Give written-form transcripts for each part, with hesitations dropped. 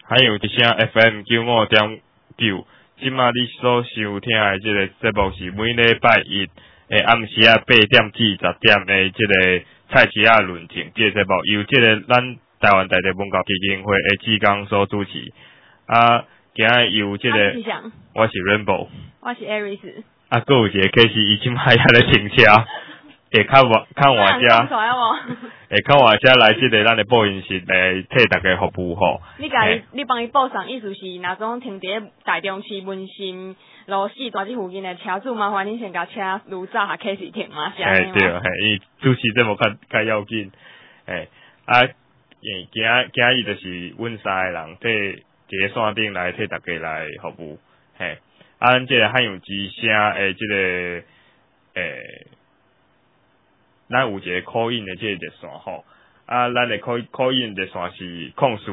还有一声 FM 95.9，即马你所收听的这个节目是每礼拜一暗时8点至10点的这个蔡奇亚论坛这个节目，由这个咱台湾在地文教基金会的志刚所主持。今日由这个我是 Rainbow， 我是 Aris。 还有一个其实伊即马也咧停车。会较晚遮，会较晚遮来即个咱的播音室来替大家服务吼。 你帮伊报上，意思是若总停伫台中市文心路4段即附近的车主，麻烦恁先甲车如早下开始停嘛，是安尼吗？ 对，伊主持节目较要紧。今日就是阮三个人伫一个线顶来替大家来服务。咱即个汉语之声的即个咱有一个 call in 的这个热线吼，咱的 call in 热线是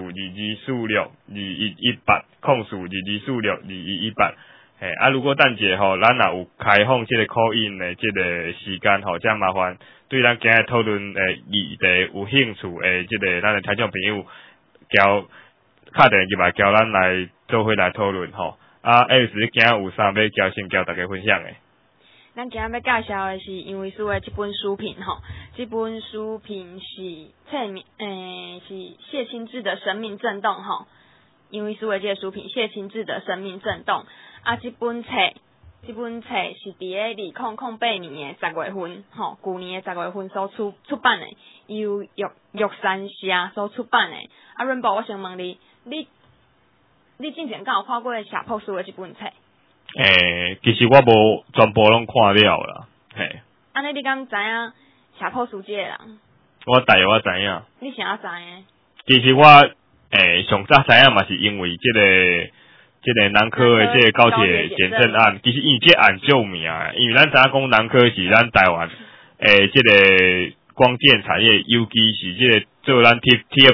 0224622118，0224622118。如果等者吼，咱若有开放这个 call in 的这个时间吼，这麻烦对咱今日讨论议题有兴趣的这个咱的听众朋友，敲电入来交咱来做伙来讨论吼。今日有啥要先交大家分享的？ 咱今日要介绍的是杨维书的这本书评吼，这本书评是是谢清志的《生命震动》吼，杨维书的这个书评谢清志的《生命震动》这本册是伫个2008年的10月份吼，去年的10月份所出版的，由玉山社所出版的。Rainbow， 我想问你之前敢有看过夏朴树的这本册？ 其实我无全部拢看了啦， 安尼你敢知影夏朴树这个人？ 我大约我知影。 你啥知影？ 其实我上早知影嘛，是因为这个南科的这个高铁检证案，其实伊这案就有名的，因为咱知影讲南科是咱台湾这个光电产业，尤其是这个做咱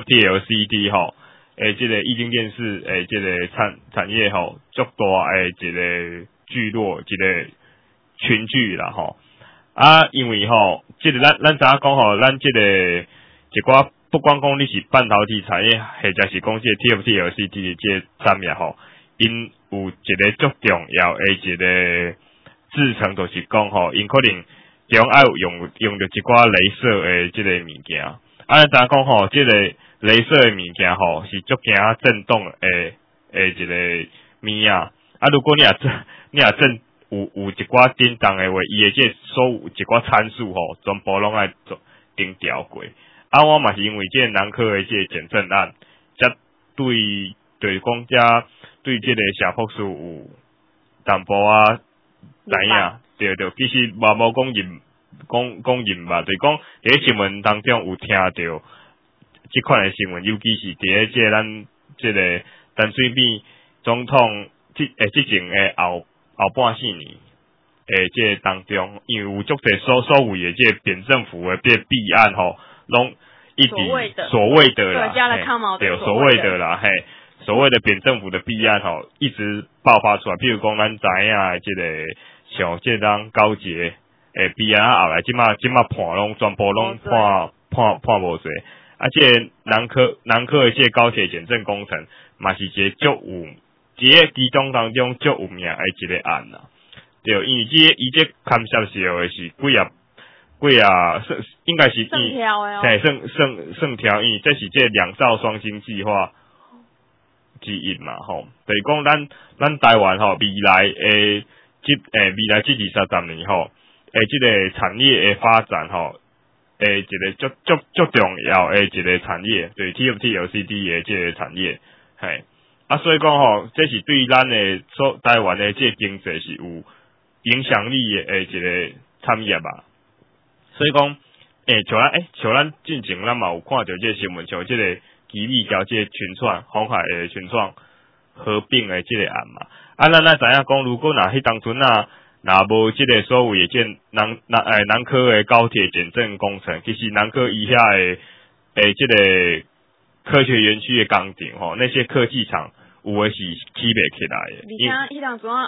TFT-LCD 吼。这个液晶电视这个产业吼，足大这个聚落，一个群聚啦吼。因为吼，这个咱知影讲吼，咱这个一寡不光讲你是半导体产业，或者是讲这个 TFT-LCD 的这个产业吼，因有一个足重要的一个制程，就是讲吼，因可能中爱用着一寡雷射的这个物件。咱知影讲吼，这个雷射的物件吼是足惊震动的一个物啊。如果你也震有一寡震动的话，伊的这所有一寡参数吼，全部拢爱定调过。我嘛是因为这南科的这个检证案，才对就是讲遮对这个夏朴树有淡薄知影。对，其实无讲认吧，就是讲伫新闻当中有听到这款的新闻，尤其是伫即个咱即个陈水扁总统即前的后半4年即个当中，因为有足侪所谓的即个扁政府的弊案吼，拢一直所谓的啦，对，所谓的啦，所谓的扁政府的弊案吼，一直爆发出来。譬如讲，咱知影的即个像即张高捷弊案后来，即马判拢全部拢判无罪。这个南科的这个高铁检证工程，嘛是一个其中当中足有名的一个案啦。对，因为伊这勘摄的是几啊，应该是算条的算条，因为这是这2兆双星计划之一嘛吼。就是讲咱台湾吼未来这20-30年吼，这个产业的发展吼。一个足重要的一个产业，对 TFT-LCD 的这个产业，所以讲吼，这是对咱的台湾的这个经济是有影响力的一个产业吧。所以讲，像咱进前咱嘛有看到这个新闻，像这个吉利交这个群创鸿海的群创合并的这个案嘛。咱知影讲，如果迄当阵若无即个所谓的这南科的高铁检证工程，其实南科以下的这个科学园区的工程吼，那些科技厂有的是起不起来的。 而且迄当阵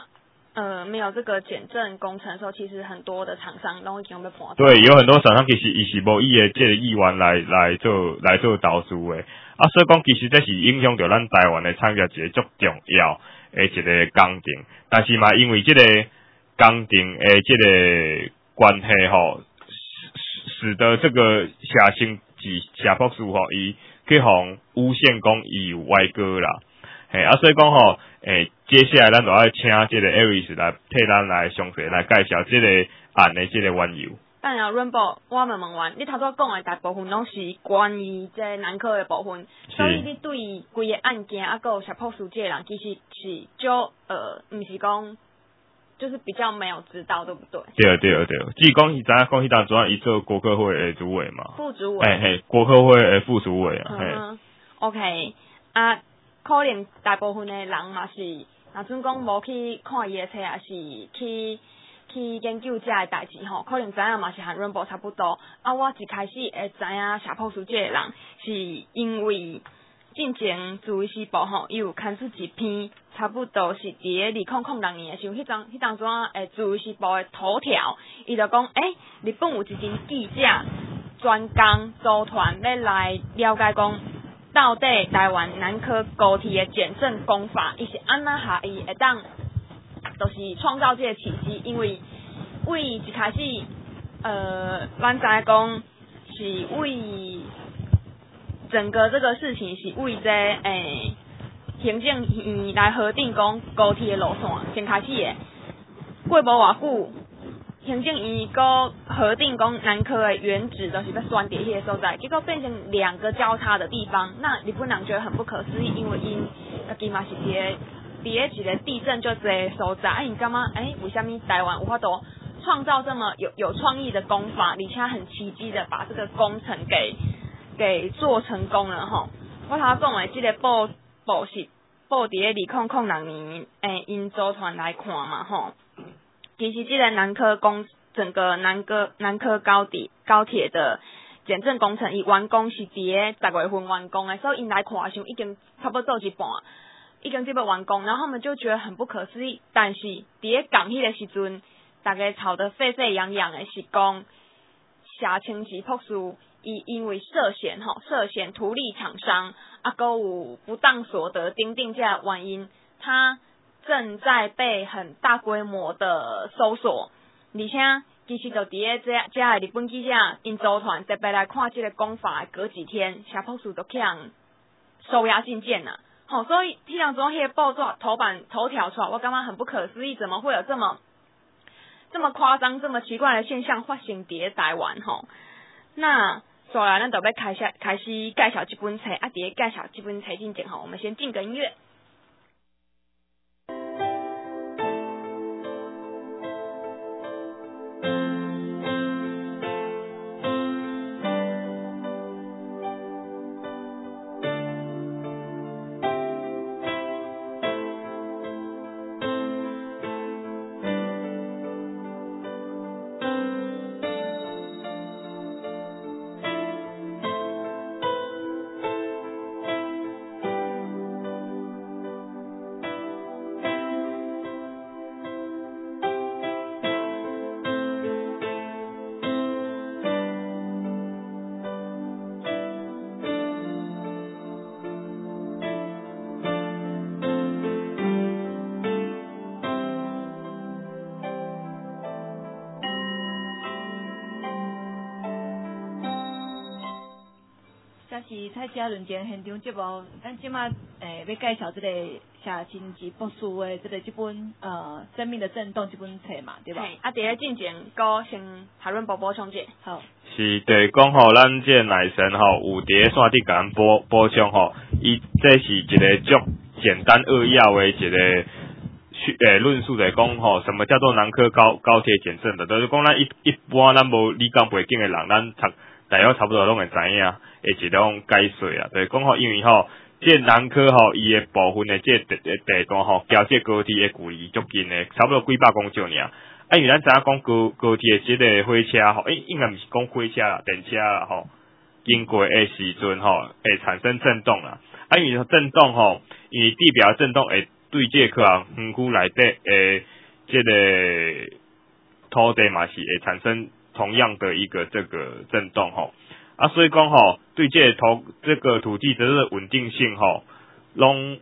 没有这个减震工程的时候，其实很多的厂商都已经被破。 对，有很多厂商其实伊是无伊的这个意愿来做投资的，所以讲其实这是影响到咱台湾的产业一个足重要的一个工程，但是嘛，因为这个工程的这个关系吼，使得这个谢博士吼，伊去互诬陷讲伊有歪歌啦。所以讲吼，接下来咱就要请这个 Aris 来替咱来详细来介绍这个案的这个缘由。 当然 ，Rainbow， 我问完，你头先讲的大部分拢是关于这南科的部分，所以你对规个案件还有小博士这个人，其实是就不是讲，就是比较没有知道，对不对？对， 只是讲伊知影讲迄当主要伊做国科会的主委嘛， 副主委， 国科会的副主委啊 ，OK， 可能大部分的人嘛是，若阵讲无去看伊的册，也是去研究这个代志吼，可能知影嘛是和 Rainbow 差不多。我一开始会知影谢博士这个人，是因为进前自卫师部吼，伊有刊出一篇，差不多是伫个2006年的时候，迄当阵自卫师部的头条，伊就讲，日本有一群记者专工组团要来了解讲。到底台湾南科高铁的减震工法，伊是安怎下伊会当，就是创造这个奇迹？因为一开始，咱知影讲是为整个这个事情是为这行政院来核定讲高铁的路线先开始的，过无偌久。行政院个核定讲南科的原址都是要选伫迄个所在，结果变成2个交叉的地方。那日本人觉得很不可思议，因为因家嘛是伫一个地震就这个所在，因感觉为什么台湾有法度创造这么有创意的工法，而且很奇迹的把这个工程给做成功了吼。我头讲的这个报是报伫个2006年，因组团来看嘛吼。其实这个整个南科高铁的减震工程，伊完工是伫个10月份完工的，所以因来看的时候已经差不多做一半，已经基本完工，然后他们就觉得很不可思议。但是伫个讲迄个时阵，大家吵得沸沸扬扬的是讲谢清吉博士伊因为涉嫌图利厂商，还有不当所得等等这个原因，他正在被很大规模的搜索，而且其实就伫个这日本记者因组团特别来看这个工法，隔几天谢博士都去人收押进监了。所以迄当中迄个报纸头条出来，我感觉很不可思议，怎么会有这么夸张、这么奇怪的现象发生伫台湾那接下来咱就要开始介绍这本册，伫介绍这本册之前我们先进个音乐。 是蔡家论剑现场节目，咱即马要介绍这个谢清吉博士的这本生命的震动这本册嘛，对吧？ 伫咧进前，搁先讨论补充者。好。 是对讲咱这内神有伫线顶甲咱补充伊这是一个足简单扼要的一个论述，来讲什么叫做南科高铁减震的，就是讲咱一般咱无理工背景的人，咱读大约差不多拢会知影。会一种解说啊，就是讲因为这南科伊的部分的这地段交这高铁的距离足近的，差不多几百公尺尔。因为咱知影讲高铁的这个火车应该毋是讲火车啦，电车啦经过的时阵会产生震动啦。因为震动因为地表震动会对这个园区内底这个土地嘛是会产生同样的一个这个震动吼。啊，所以讲吼，对这个土地的这个稳定性吼，拢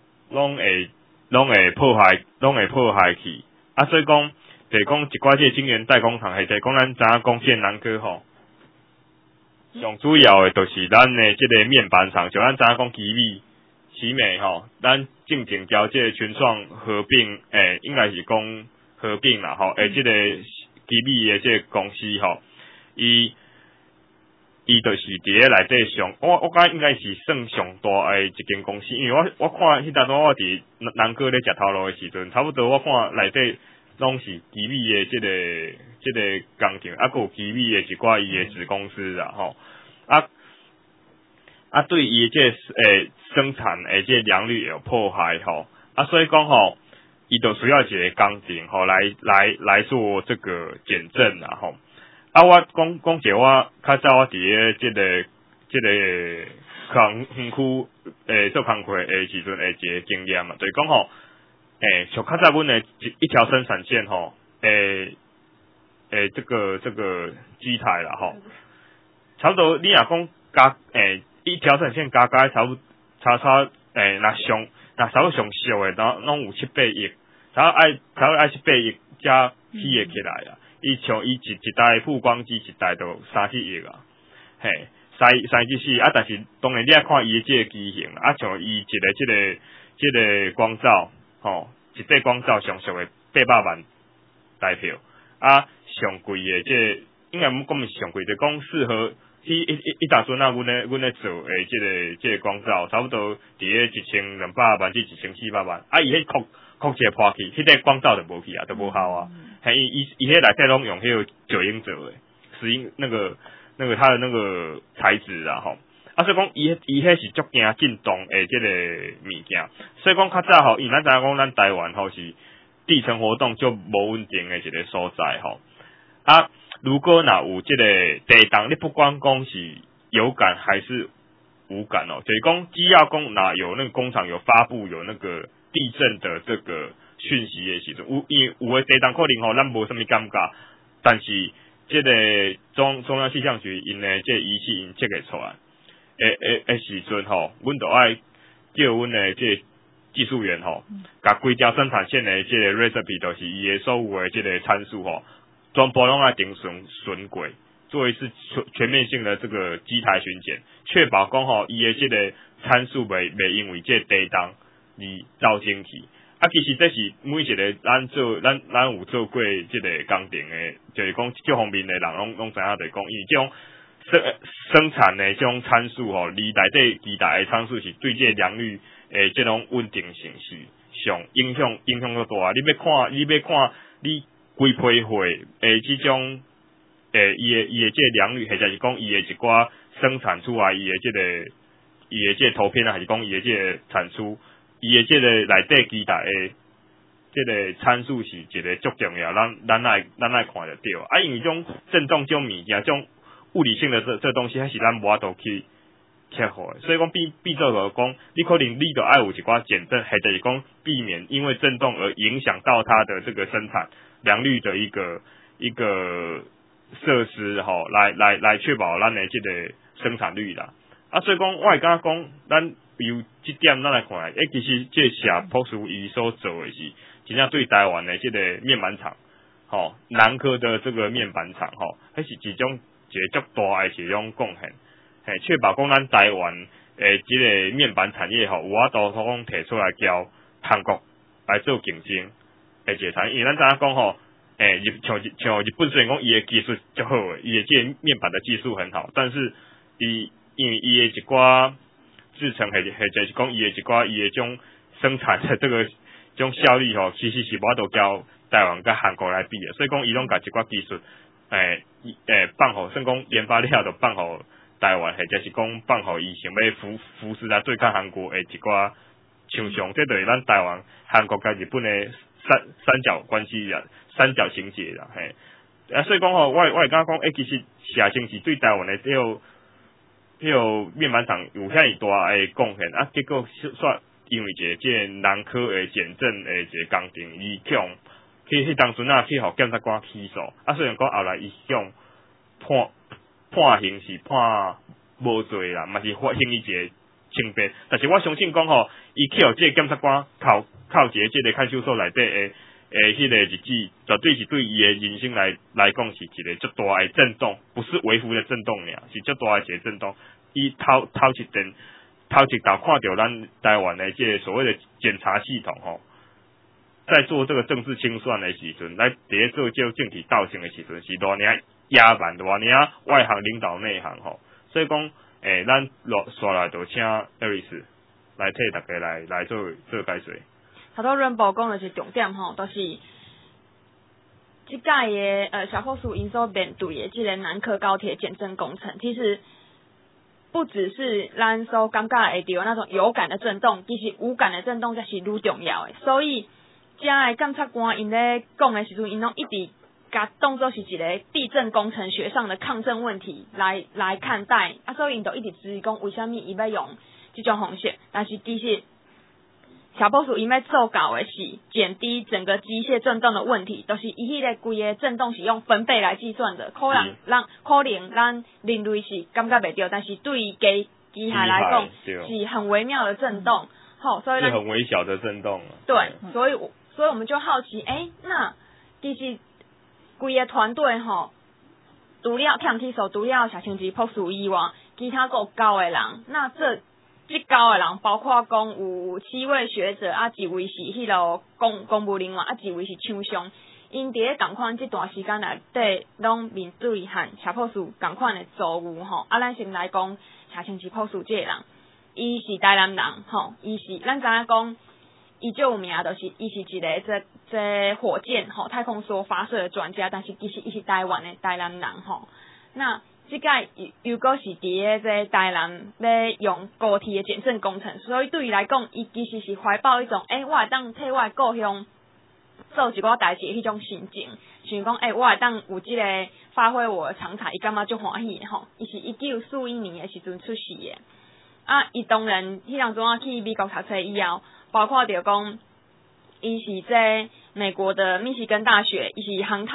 会破坏去。啊，所以讲，就是讲一寡这晶圆代工厂，或者讲咱知影讲这南科吼，上主要的就是咱的这个面板厂，就咱知影讲奇美吼，咱正经交这群创合并，应该是讲合并啦吼，这个奇美的这个公司吼，伊就是伫咧内底上，我感觉应该是算上大的一间公司，因为我看迄阵我伫南科咧食头路的时阵，差不多我看内底拢是奇美的这个工程，还有奇美的一寡伊的子公司啦吼，对伊这生产的这良率有破坏吼，所以讲吼，伊就需要一个工程吼来做这个检证啦吼。我讲一个我较早我伫咧这个园区做工课的时阵的一个经验嘛，就是讲吼，像较早阮的一条生产线吼，这个机台啦吼，差不多你若讲加一条生产线加差不多若差不多上俗的，拢有7-8亿，差不多爱7-8亿才起会起来啦。像伊一台曝光机一台都3-4亿啊，嘿，3-4，但是当然你要看伊的这个机型像伊一个这个光罩，一块光罩上俗的800万台票，上贵的这应该讲是上贵的，讲适合一大阵阮咧做的这个光罩，差不多伫咧1200万至1400万，伊迄扩一个破去，迄个光罩就无去啊，就无效啊。嘿，伊迄内底拢用迄个9英做的，石英那个它的那个材质啊吼。所以讲伊迄是足惊震动的这个物件。所以讲较早吼，因为咱知影讲咱台湾吼是地层活动就无稳定的一个所在吼。如果若有这个地动，你不管讲是有感还是无感就是讲只要讲若有那个工厂有发布有那个地震的这个讯息的时阵，有的地动可能咱无什么感觉，但是这个中央气象局因的这仪器因测会出来的时阵阮就爱叫阮的这技术员甲规条生产线的这个 recipe 就是伊的所有的这个参数全部拢爱定顺过，做一次全面性的这个机台巡检，确保讲伊的这个参数袂因为这地动而造成去。其实这是每一个咱有做过这个工程的，就是讲这方面的人拢知影，就是讲伊这种生产的这种参数离内底巨大的参数是对这个良率的这种稳定性是上影响较大。你要看你规批货这种伊的这个良率，或者是讲伊的一寡生产出来伊的这个图片还是讲伊的这个产出。伊的这个内底机台的这个参数是一个足重要，咱爱看得到。因为种震动这种物件，这种物理性的这东西，还是咱无法度去克服的。所以讲必做就讲，你可能你就爱有一寡减震，或者是讲避免因为震动而影响到它的这个生产良率的一个设施来确保咱的这个生产率啦。所以讲我会感觉讲咱。由这点咱来看，其实这谢博士伊所做的是，真正对台湾的这个面板厂，南科的这个面板厂，迄是一个足大的一种贡献，确保讲咱台湾这个面板产业有法度讲摕出来交韩国来做竞争的一个产业，因为咱知影讲像日本虽然讲伊的技术足好的，伊的这个面板的技术很好，但是因为伊的一寡制成或者是讲伊的一寡伊的种生产的这种效率其实是无法度交台湾甲韩国来比的，所以讲伊拢甲一寡技术放互，算讲研发了就放互台湾，或者是讲放互伊想要扶持来对抗韩国的一寡厂商，这就是咱台湾、韩国甲日本的三角关系啊，三角情节啦，所以讲我会感觉讲，其实谢清是对台湾的迄个面板厂有遐尼大的贡献结果煞因为这南科的减震的一个工程，伊迄当阵啊去互检察官起诉，虽然讲后来伊向判刑是判无罪啦，嘛是发现伊一个轻便，但是我相信讲吼，伊去互这个检察官靠一个这个看守所内底迄个日子，绝对是对伊的人生来讲是一个足大的震动，不是微幅的震动尔，是足大的一个震动。伊头一道看到咱台湾的这个所谓的检察系统吼，在做这个政治清算的时阵，来伫咧做这政体斗争的时阵，是偌尔野蛮，偌尔外行领导内行吼，所以讲咱下来就请艾瑞斯来替大家来做解说。 头拄Rainbow讲的是重点吼，就是即届的小破叔因所面对的即个南科高铁检证工程，其实不只是咱所感觉会到那种有感的震动，其实无感的震动才是愈重要的。所以，遮的检察官因咧讲的时阵，因拢一直甲当作是一个地震工程学上的抗震问题来看待，所以因就一直质疑讲为虾米伊要用这种方式，但是其实小波叔因要做到的是减低整个机械震动的问题，就是伊迄个规个震动是用分贝来计算的，可能咱人类是感觉袂到，但是对于机械来讲是很微妙的震动，所以是很微小的震动。 对，所以我们就好奇，那其实规个团队除了欠起诉，除了谢清志博士以外，其他有9个人，那这9个人包括讲有7位学者一位是迄个公务人员一位是厂商，因伫咧同款这段时间内底拢面对和谢博士同款的遭遇咱先来讲谢清志博士这个人，伊是台南人伊是咱知影讲伊最有名就是伊是一个这火箭太空梭发射的专家，但是其实伊是台湾的台南人那即届又搁是伫咧这台南要用高铁的检证工程，所以对伊来讲，伊其实是怀抱一种我会当替我的故乡做一寡代志迄种心情，想讲我会当有即个发挥我的长才，伊感觉足欢喜的伊是1941年的时阵出世的。伊当然迄当中去美国读册以后，包括着讲伊是在美国的密西根大学，伊是航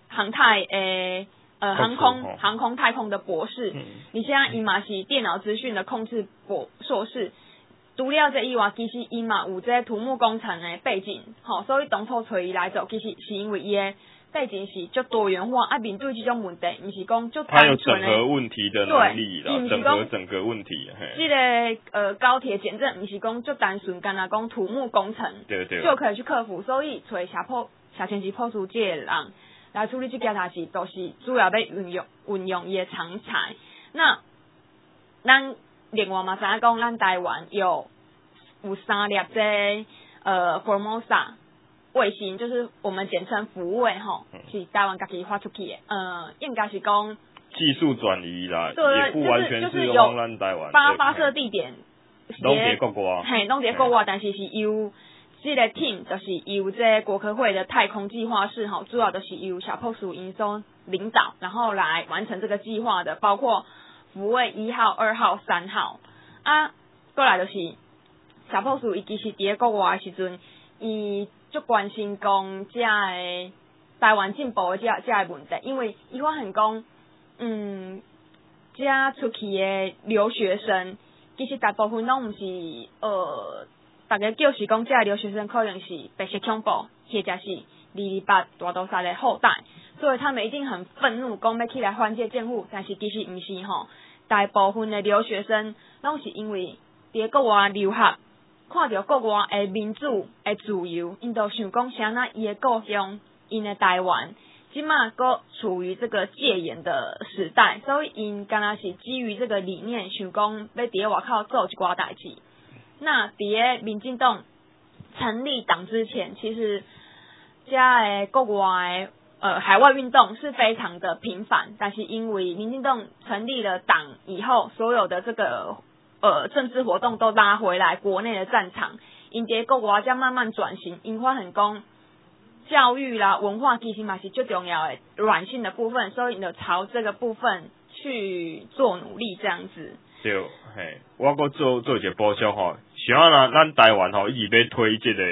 空太空的博士，而且伊嘛是电脑资讯的控制硕士。除了这以外，其实伊嘛有这土木工程的背景，所以当初找伊来做，其实是因为伊的背景是足多元化，面对这种问题，毋是讲足单纯的。 他有整合问题的能力啦，整个问题。 这个高铁检证，毋是讲足单纯，干那讲土木工程， 对， 就可以去克服。所以找谢清志博士这个人来处理这件代志，都是主要要运用伊的长才。那咱另外嘛，知影讲咱台湾有3粒这Formosa 卫星，就是我们简称福卫是台湾家己发出去的。应该是讲技术转移啦， 对， 也不完全就是用咱台湾发射地点拢伫国外， 拢伫国外，但是由这个 team 就是由这国科会的太空计划室主要就是由小破叔因所领导，然后来完成这个计划的，包括福卫1号、2号、3号过来就是小破叔伊其实伫咧国外的时阵，伊足关心讲遮的台湾进步的遮的问题，因为伊发现讲遮出去的留学生其实大部分拢毋是大家叫是讲，这留学生可能是白色恐怖，或者是228大屠杀的后代，所以他们一定很愤怒，讲要起来反击政府。但是其实毋是大部分的留学生拢是因为伫国外留学，看到国外的民主的自由，因就想讲，啥那伊的故乡，因的台湾，即马阁处于这个戒严的时代，所以因敢若是基于这个理念，想讲要伫咧外口做一寡代志。那伫咧民进党成立党之前，其实遮的国外海外运动是非常的频繁，但是因为民进党成立了党以后，所有的这个政治活动都拉回来国内的战场，因伫国外才慢慢转型，因发现讲教育啦、文化其实嘛是最重要的软性的部分，所以就朝这个部分去做努力，这样子。 对，我搁做一个补充像咱台湾一直要推这个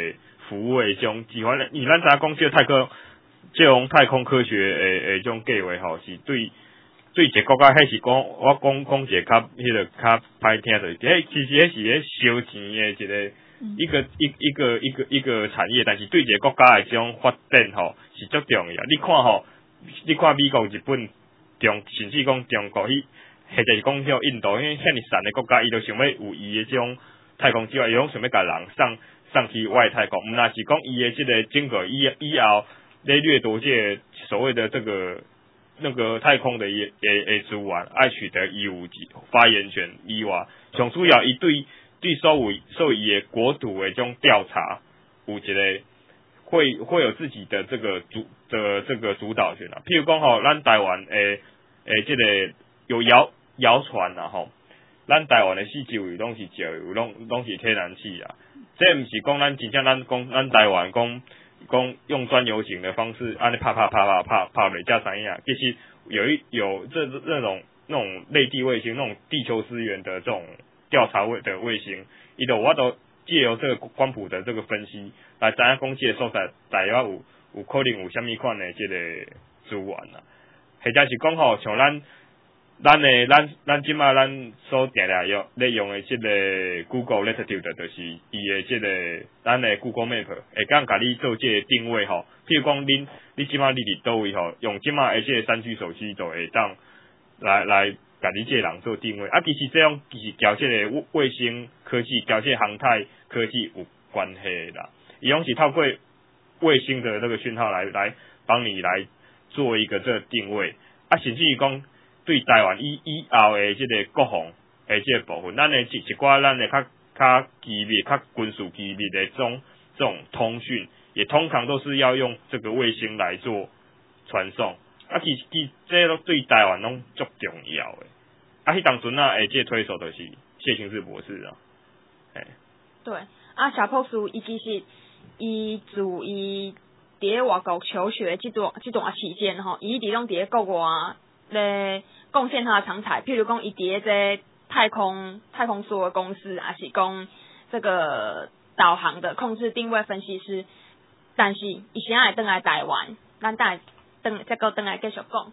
服务的种计划。因为咱知影讲这种太空科学的种计划吼，是对一个国家，迄是讲我讲一个较较歹听的，其实迄是烧钱的一个产业，但是对一个国家的这种发展吼是足重要。你看美国、日本、甚至讲中国或者是讲像印度，因为遐尼散的国家，伊都想要有伊的这种太空计划，伊拢想要甲人上去外太空。毋那是讲伊的这个整个以后咧掠夺这所谓的那个太空的资源，爱取得伊有发言权以外，上主要伊对所以的国土的这种调查有一个会有自己的这个主导权啊。譬如讲吼，咱台湾这个有谣传啊吼，咱台湾的四周围拢是石油，拢是天然气啊。这毋是讲咱真正咱台湾讲用钻油井的方式，安尼啪袂加啥样。其实有那种类地卫星，那种地球资源的这种调查的卫星，伊都我都借由这个光谱的这个分析来知影讲这个所在大约有可能有啥物款的这个资源啊，或者是讲吼像咱即马咱所定咧用的这个 Google Latitude， 就是伊的这个咱的 Google Map 会当甲你做这个定位吼。譬如讲你即马你伫倒位吼，用即马的这个3G 手机就会当来甲你这个人做定位。啊，其实这种其实交这个卫星科技、交这个航太科技有关系啦。伊拢是透过卫星的这个讯号来帮你来做一个这个定位。啊，甚至于讲对台湾以后的这个国防的这个部分，咱的一寡咱的较机密、较军事机密的这种通讯，也通常都是要用这个卫星来做传送。啊，其实这都对台湾拢足重要的。啊，迄当阵啊，这个推手就是谢清志博士啊。 对，啊，小博士伊其实伊自伊伫外国求学这段期间吼，伊一直拢伫国外咧贡献他的长才，譬如讲伊伫这太空所的公司，还是讲这个导航的控制定位分析师，但是伊现在会回来台湾，咱再回来继续讲。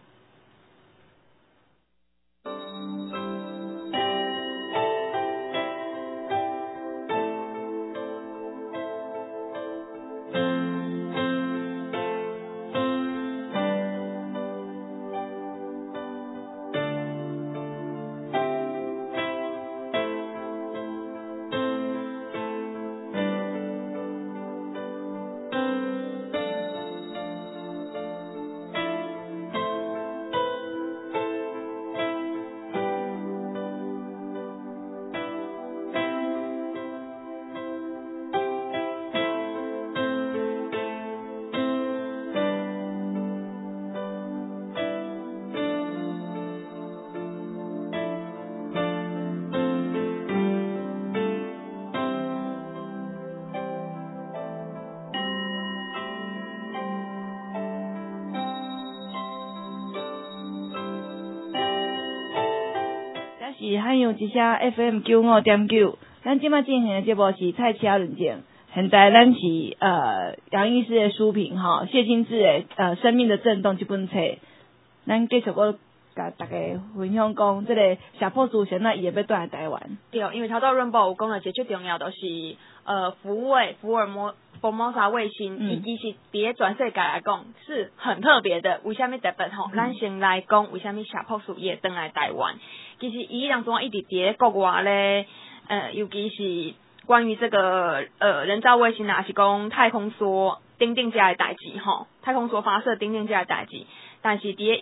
是汉阳之声 FM 95.9，咱即摆进行的节目是菜市仔论剑。现在咱是杨医师的书评吼，谢清志的生命的震动这本册，咱继续我甲大家分享讲，这个小破书现在伊会要转来台湾。 对，因为头到润宝有讲了一个最重要的是福尔摩沙卫星，伊其实伫全世界来讲是很特别的。为虾米特别吼？咱先来讲为虾米小破书也转来台湾。其实伊当中一直伫国外咧，尤其是关于这个人造卫星啊，是讲太空梭顶这的代志吼，太空梭发射顶这的代志。但是伫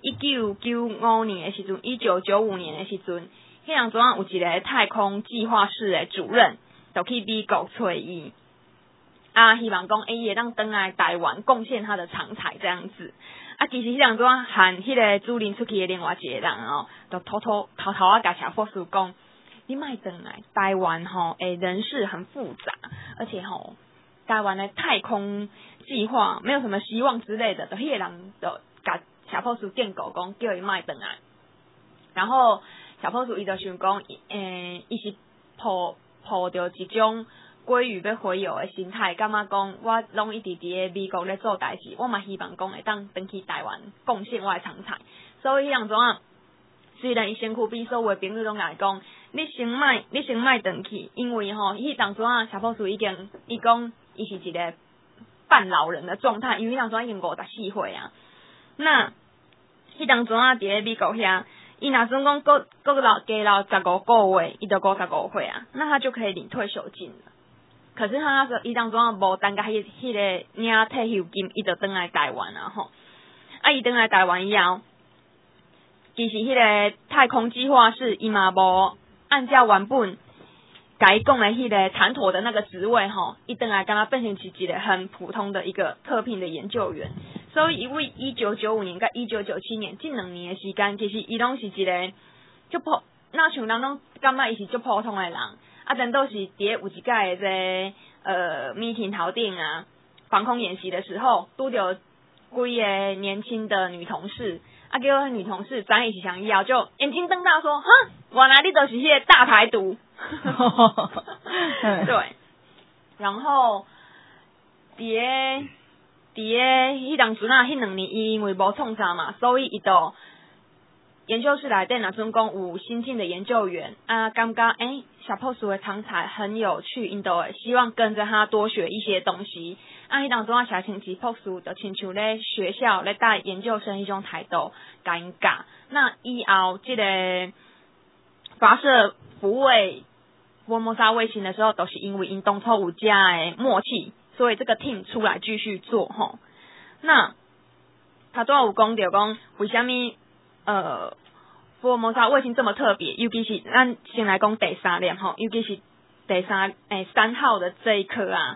1995年的时阵，1995年的时阵，迄当中有一个太空计划室的主任，就去美国找伊，希望讲伊会当回来台湾贡献他的长才这样子。其实迄当中和迄个主任出去的另外一个人哦，就偷偷甲小博士讲，你莫回来，台湾吼人事很复杂，而且吼台湾的太空计划没有什么希望之类的，就迄个人就甲小博士建构讲，叫伊莫回来。然后小博士伊就想讲，伊是抱着一种鲑鱼要洄游的心态，感觉讲我拢一直伫咧美国咧做代志，我嘛希望讲会当回去台湾贡献我的长才。所以迄当中啊，虽然伊身躯边所有的朋友拢来讲，你先莫回去，因为吼，迄当中啊，小波叔伊讲伊是一个半老人的状态，因为迄当中已经54岁啊。那迄当中啊，伫咧美国遐，伊若算讲加老15个月，伊就55岁啊，那他就可以领退休金了。可是他那时候伊当中啊无等甲迄个领退休金，伊就转来台湾啊吼。啊，伊转来台湾以后，其实迄个太空计划室伊嘛无按照原本甲伊讲的迄个谈妥的那个职位吼，伊转来敢若变成是一个很普通的一个特聘的研究员。所以，因为1995年甲1997年这2年的时间，其实伊拢是一个足普，那像人拢感觉伊是足普通的人。啊，等都是伫有一届的meeting 头顶啊，防空演习的时候，拄着几个年轻的女同事，啊，叫迄女同事转伊是想要，就眼睛瞪大说，哈，原来你就是迄个大台独。对，然后伫迄当时啊，迄2年伊因为无创啥嘛，所以伊就研究室内底若准讲有新进的研究员啊，感觉小破叔的长才很有趣，因都会希望跟着他多学一些东西。啊，迄当中啊，小亲戚破叔就亲像咧学校咧带研究生迄种态度，甲因教。那以后这个发射福卫福尔摩沙卫星的时候，都是因为因当初有这的默契，所以这个 team 出来继续做吼。那他都有讲到讲为什么福尔摩沙卫星这么特别，尤其是咱先来讲第3粒吼，尤其是3号的这一颗啊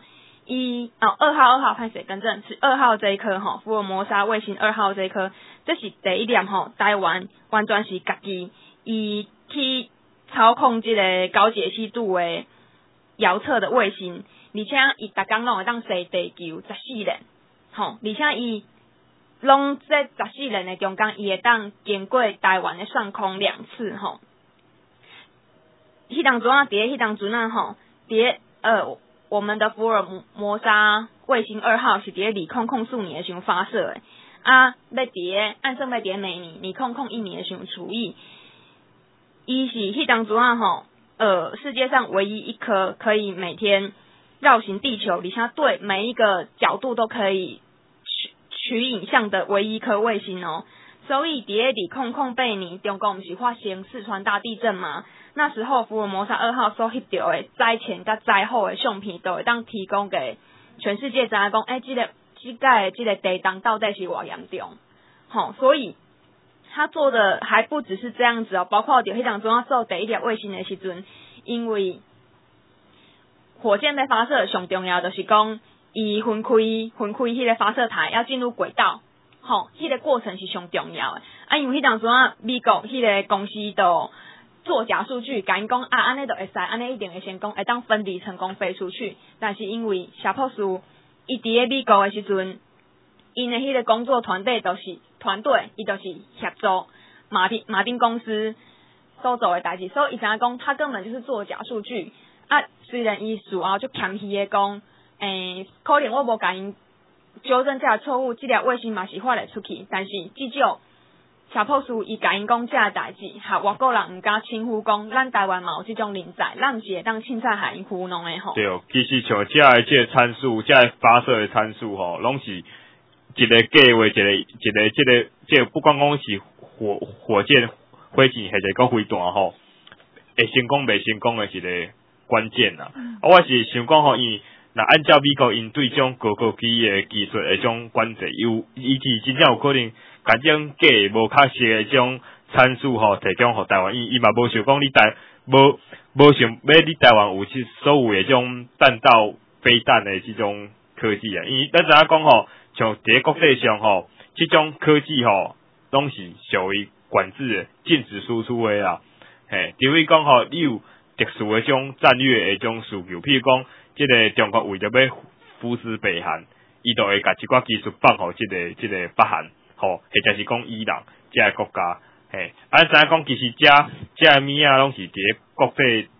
，2号拍摄更正是2号这一颗吼，福尔摩沙卫星2号这一颗，这是第1粒吼，台湾完全是家己伊去操控这个高解析度的遥测的卫星，而且伊逐工拢会当射地球14年，吼，而且伊拢这14年的中间，伊会当经过台湾的上空2次吼。迄当阵啊，伫迄当阵啊吼，伫我们的福尔摩沙卫星2号是伫2004年的时候发射的，啊，要伫按算要伫每年2001年的时候除以，伊是迄当阵啊吼，世界上唯一一颗可以每天绕行地球，而且对每一个角度都可以取影像的唯一一颗卫星哦。所以伫2008年，中国不是发生四川大地震吗？那时候福尔摩沙2号所翕到的灾前甲灾后的相片，都会当提供给全世界知影讲，这个地震到底是偌严重？吼，所以他做的还不只是这样子哦，包括伫迄当中要做第1粒卫星的时阵，因为火箭在发射上重要就是讲，伊分开迄个发射台要进入轨道，吼，迄个过程是上重要的。啊，因为迄当中啊，美国迄个公司都做假数据，甲因讲啊，安尼就会使，安尼一定会成功，会当分离成功飞出去。但是因为小破叔伊伫咧美国的时阵，因的迄个工作团队，伊就是协助马丁公司所做的代志，所以伊知影讲，他根本就是做假数据。啊，虽然伊事后就谦虚的讲，可能我无甲因纠正这个错误，这粒卫星嘛是发得出去，但是至少小破叔伊甲因讲这个代志，哈，外国人毋敢轻忽讲，咱台湾嘛有这种人才，咱毋是会当凊彩害因糊弄的吼。对， 其实像这个参数，这个发射的参数吼，拢是一个计划，这个不光讲是火箭飞行或者讲飞弹吼，会成功袂成功的一个关键啦。我是想讲吼，伊若按照美国因对种高科技的技术的种管制，伊是真正有可能甲种假无确实的种参数吼提供互台湾，伊嘛无想讲你无想要你台湾有所有的种弹道飞弹的这种科技啊，因为咱知影讲吼，像伫国际上吼，这种科技吼拢是属于管制的、禁止输出的啦。嘿，除非讲吼，你有特殊的种战略的种需求，譬如讲，这个中国为着要扶持北韩，伊就会甲一寡技术放互这个北韩，吼，或者是讲伊朗这个国家，嘿，知影讲其实这个物啊，拢是伫国际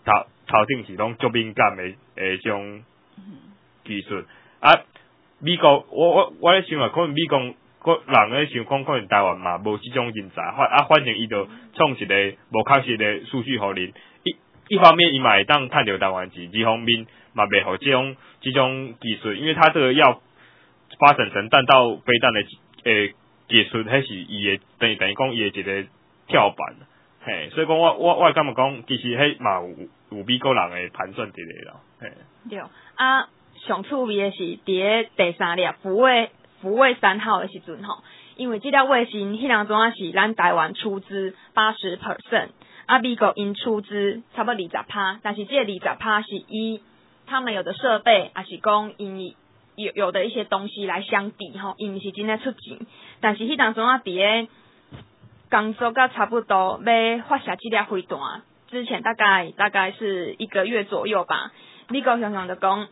头顶是拢足敏感的种技术啊。美国我咧想啊，可能美国人咧想讲，可能台湾嘛无即种人才，反正伊就创一个无确实的数据互恁。一方面伊嘛会当趁着台湾钱，二方面嘛袂互即种技术，因为他这个要发展成弹道飞弹的技术，迄是伊的等于讲伊的一个跳板。嘿，所以讲我感觉讲，其实迄嘛有美国人的盘算伫咧啦。嘿， 对啊，上趣味的是伫第三粒福卫3号的时阵吼，因为这条卫星迄当阵是咱台湾出资80%，啊，美国因出资差不多20%，但是这20%是以他们有的设备，还是讲因有的一些东西来相抵吼，因是真的出钱，但是迄当阵伫咧工作到差不多要发射这粒飞弹之前，大概是1个月左右吧。美国常常就讲，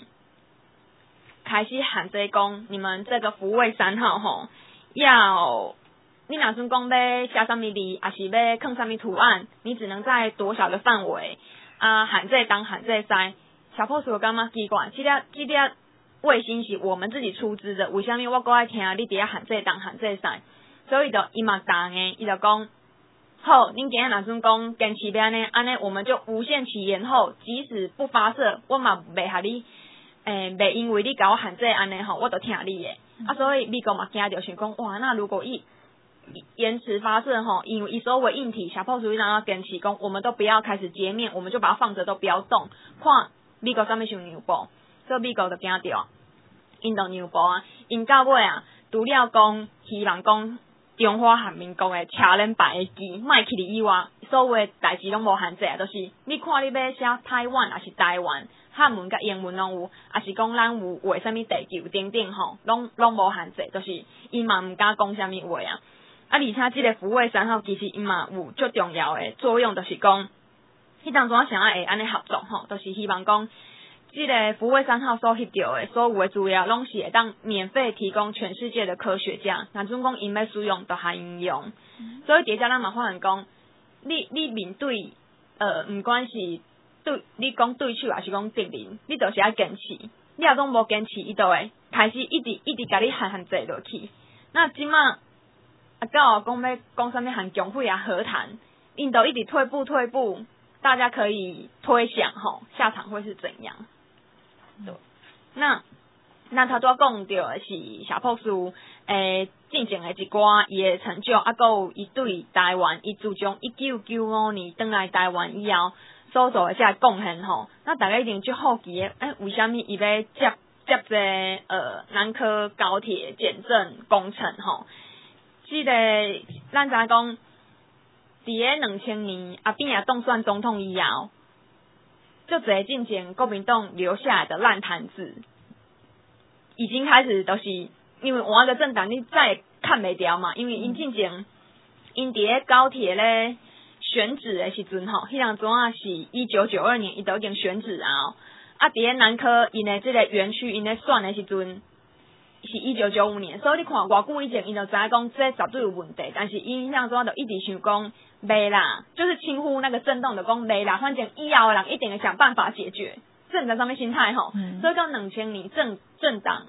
开始限制讲，你们这个福卫3号吼，要你若算讲要写什么字，还是要放什么图案，你只能在多少的范围啊，限制东限制西。小破叔感觉奇怪，这粒卫星是我们自己出资的，为什么我搁爱听你伫遐限制东限制西？所以就伊嘛答应，伊就讲好，恁今日若算讲坚持要安尼我们就无限期延后，即使不发射，我嘛袂甲你袂因为你甲我限制安尼吼，我就听你的。啊，所以美国嘛惊着想讲，哇，那如果延迟发射吼，因为伊所有硬体小破鼠让他坚持讲，我们都不要开始截面，我们就把它放着都不要动，看美国上面想牛步，所以美国就惊着，因就牛步啊，因到尾啊，除了讲希望讲中华人民国的车轮牌的机，卖去哩以外，所有的代志拢无限制啊，就是你看你要写台湾还是台湾，汉文甲英文拢有，还是讲咱有画啥物地球等等吼，拢无限制，就是伊嘛毋敢讲啥物话啊。啊，而且即个福卫3号其实伊嘛有最重要的作用，就是讲，迄当阵想要会安尼合作吼，就是希望讲，即个福卫3号所翕到的所有的资料，拢是会当免费提供全世界的科学家，若准讲因要使用，就下应用。所以伫遮咱嘛发现讲，你面对毋管是对你讲对手还是讲敌人，你就是要坚持。你若讲无坚持，伊就会开始一直甲你限制落去。那即马到讲要讲啥物和共会啊和谈，印度一直退步，大家可以推想吼，下场会是怎样？对，那他拄讲到的是小博士进前的一寡伊的成就，啊，佮有伊对台湾，伊自从1995年返来台湾以后所做的这贡献吼，那大家一定就好奇的，为虾米伊要接这南科高铁检证工程吼？即个咱知讲，伫个2000年阿扁也当选总统以后，就侪进前国民党留下来的烂摊子，已经开始都是因为换个政党，你再也看袂掉嘛。因为因进前，因伫个高铁咧选址的时阵吼，迄当阵啊是1992年，伊都已经选址啊伫个南科因的即个园区因咧选的时阵。是1995年，所以你看偌久以前，伊就知影讲这绝对有问题，但是伊迄当阵就一直想讲袂啦，就是轻忽那个震动，就讲袂啦，反正以后的人一定会想办法解决，政治上面心态吼。所以到2000年政党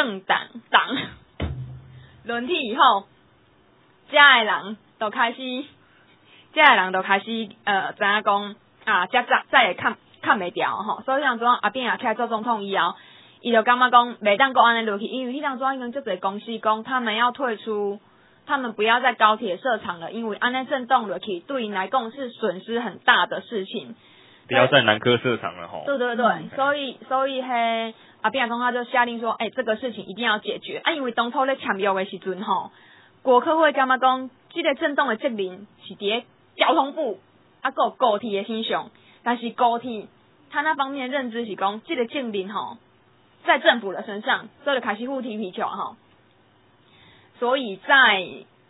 轮替以后，遮的人就开始知影讲再也看袂掉吼，所以迄当阵阿扁也起来做总统以后。伊就感觉讲袂当搁安尼落去，因为迄当阵已经足侪公司讲他们要退出，他们不要在高铁设厂了，因为安尼震动落去对因来讲是损失很大的事情。 不要在南科设厂了吼。 对，所以嘿阿扁总他就下令说，这个事情一定要解决因为当初咧签约的时阵吼，国科会感觉讲这个震动的责任是伫交通部还有高铁的身上，但是高铁他那方面的认知是讲这个责任吼。在政府的身上，所以就开始互踢皮球哈。所以在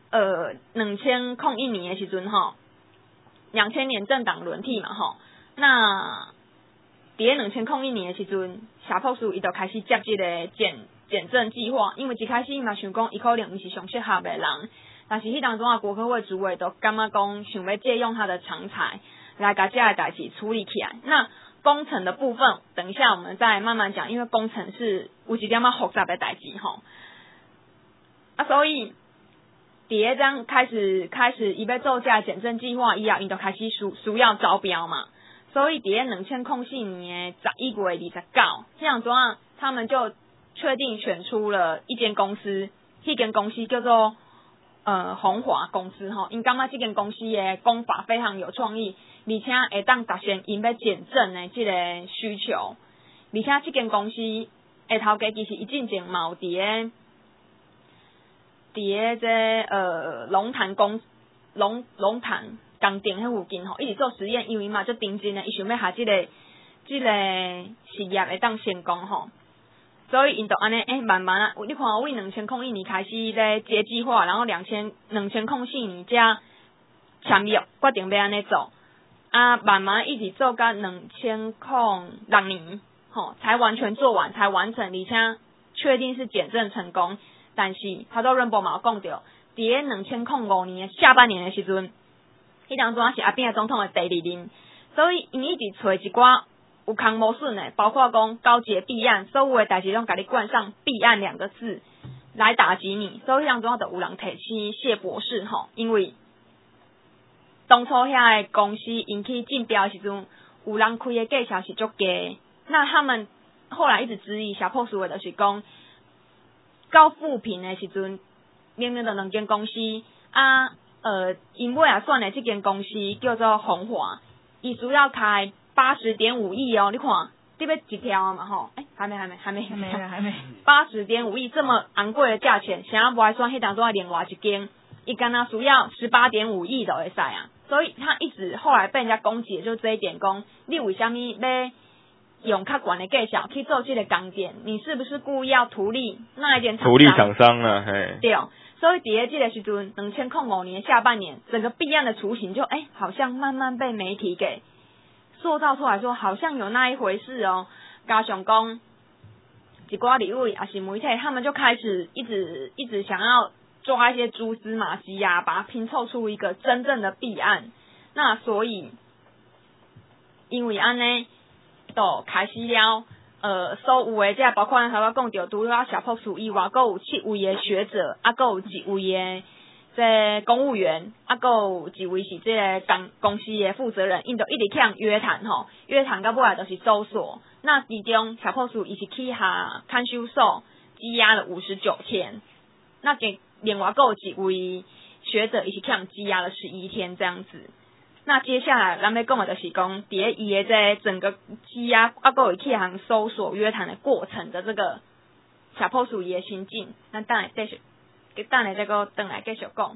2001年的时阵哈，2000年政党轮替嘛哈，那伫2001年的时阵，小博士伊就开始接这个检证计划，因为一开始伊嘛想讲伊可能毋是上适合的人，但是迄当中国科会主委都感觉讲想要借用他的长才来把这个代志处理起来。那工程的部分，等一下我们再慢慢讲，因为工程是有一点仔复杂的代志吼。所以第一章开始伊要做这减震计划以后，因就开始需要招标嘛。所以第2004年的11月29，这样子啊，他们就确定选出了一间公司，迄间公司叫做鸿华公司吼。因感觉这间公司的工法非常有创意，而且会当达成因要减震的这个需求。而且这间公司的头家其实伊进前嘛有伫这龙潭工电迄附近吼，一直做实验，因为嘛就定真诶，伊想要下这个事业会当成功吼。所以因就安尼慢慢啊，你看为2001年开始咧接计划，然后2004年才签约，决定要安尼做，慢慢一直做到2006年，才完全做完，才完成，而且确定是减震成功。但是他都润波嘛有讲到，伫2005年的下半年的时阵，迄当阵是阿扁总统的第2任，所以因一直找一寡有空无顺的，包括讲高阶弊案，所有的代志拢甲你冠上弊案2个字来打击你，所以迄当阵就有人提起谢博士吼，因为当初遐个公司因去竞标的时阵，有人开的价钱是足低，那他们后来一直质疑小破事的，就是讲到复评的时阵，明明就2间公司因尾也选的这间公司叫做鸿华，伊需要开80.5亿哦，你看这边几条嘛吼？还没80.5亿这么昂贵的价钱，想要不来算，迄当中要另外一间，伊干那需要18.5亿就会使啊，所以他一直后来被人家攻击的就是这一点，讲你为什么要用较悬的价钱去做这个工件，你是不是故意要图利那一间厂商？ 图利厂商啊，嘿。 对，所以伫这个时阵，2005年下半年，整个弊案的雏形就好像慢慢被媒体给塑造出来说，好像有那一回事哦。加上讲一寡立委也是媒体，他们就开始一直想要抓一些蛛丝马迹啊，把它拼凑出一个真正的弊案。那所以因为安尼，就开始了，所有的这包括咱头先讲到，除了小破处以外，还有7位的学者，还有1位的这公务员，还有1位是这个公司的负责人，因就一直去约谈吼，约谈到尾来就是搜索。那其中小破处伊是去下看守所羁押了59天，那另外还有1位学者伊是去羁押了11天这样子。那接下来咱要讲的就是讲，伫伊的这整个羁押，还有去搜索约谈的过程的这个小破处伊的心境，咱等下再个转来继续讲。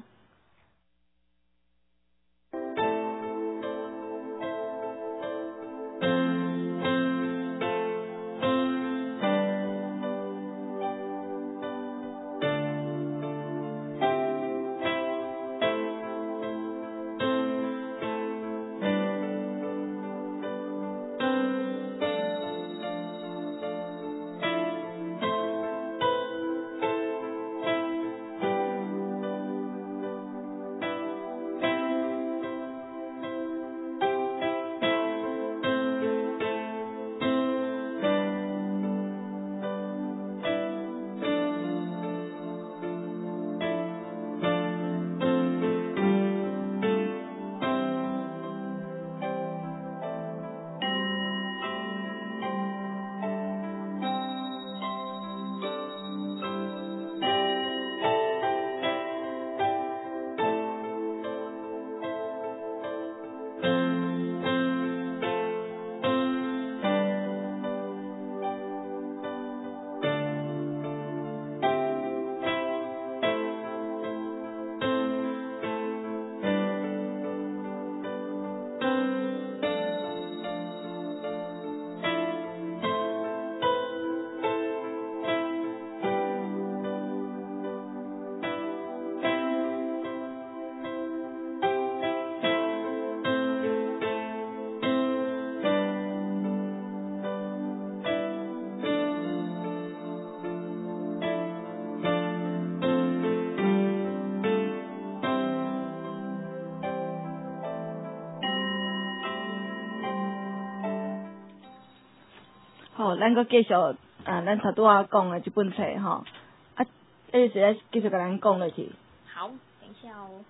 好，咱搁继续咱头拄仔讲的这本册吼，时仔继续甲咱讲落去。 好，等一下哦。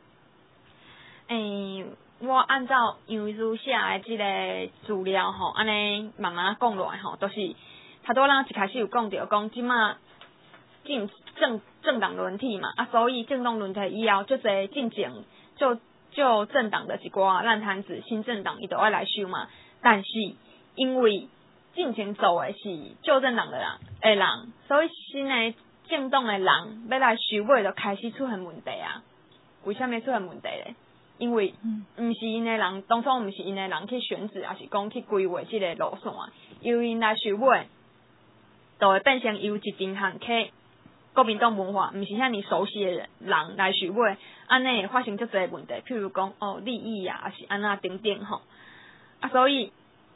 我按照杨医师写的这个资料吼，安尼慢慢讲落来吼，都是头拄咱一开始有讲到讲即马进政党轮替嘛，所以政党轮替以后，就这进前就政党的一寡烂摊子，新政党伊都要来收嘛。但是因为进前做的是旧政党的人，所以新的政党的人要来收尾，就开始出现问题啊。为什么出现问题咧？因为毋是因的人，当初毋是因的人去选址，还是讲去规划这个路线，由因来收尾，就会变成由一群人去国民党文化，毋是遐尼熟悉的人来收尾，安尼会发生足侪问题，譬如讲利益啊，还是安那等等吼。所以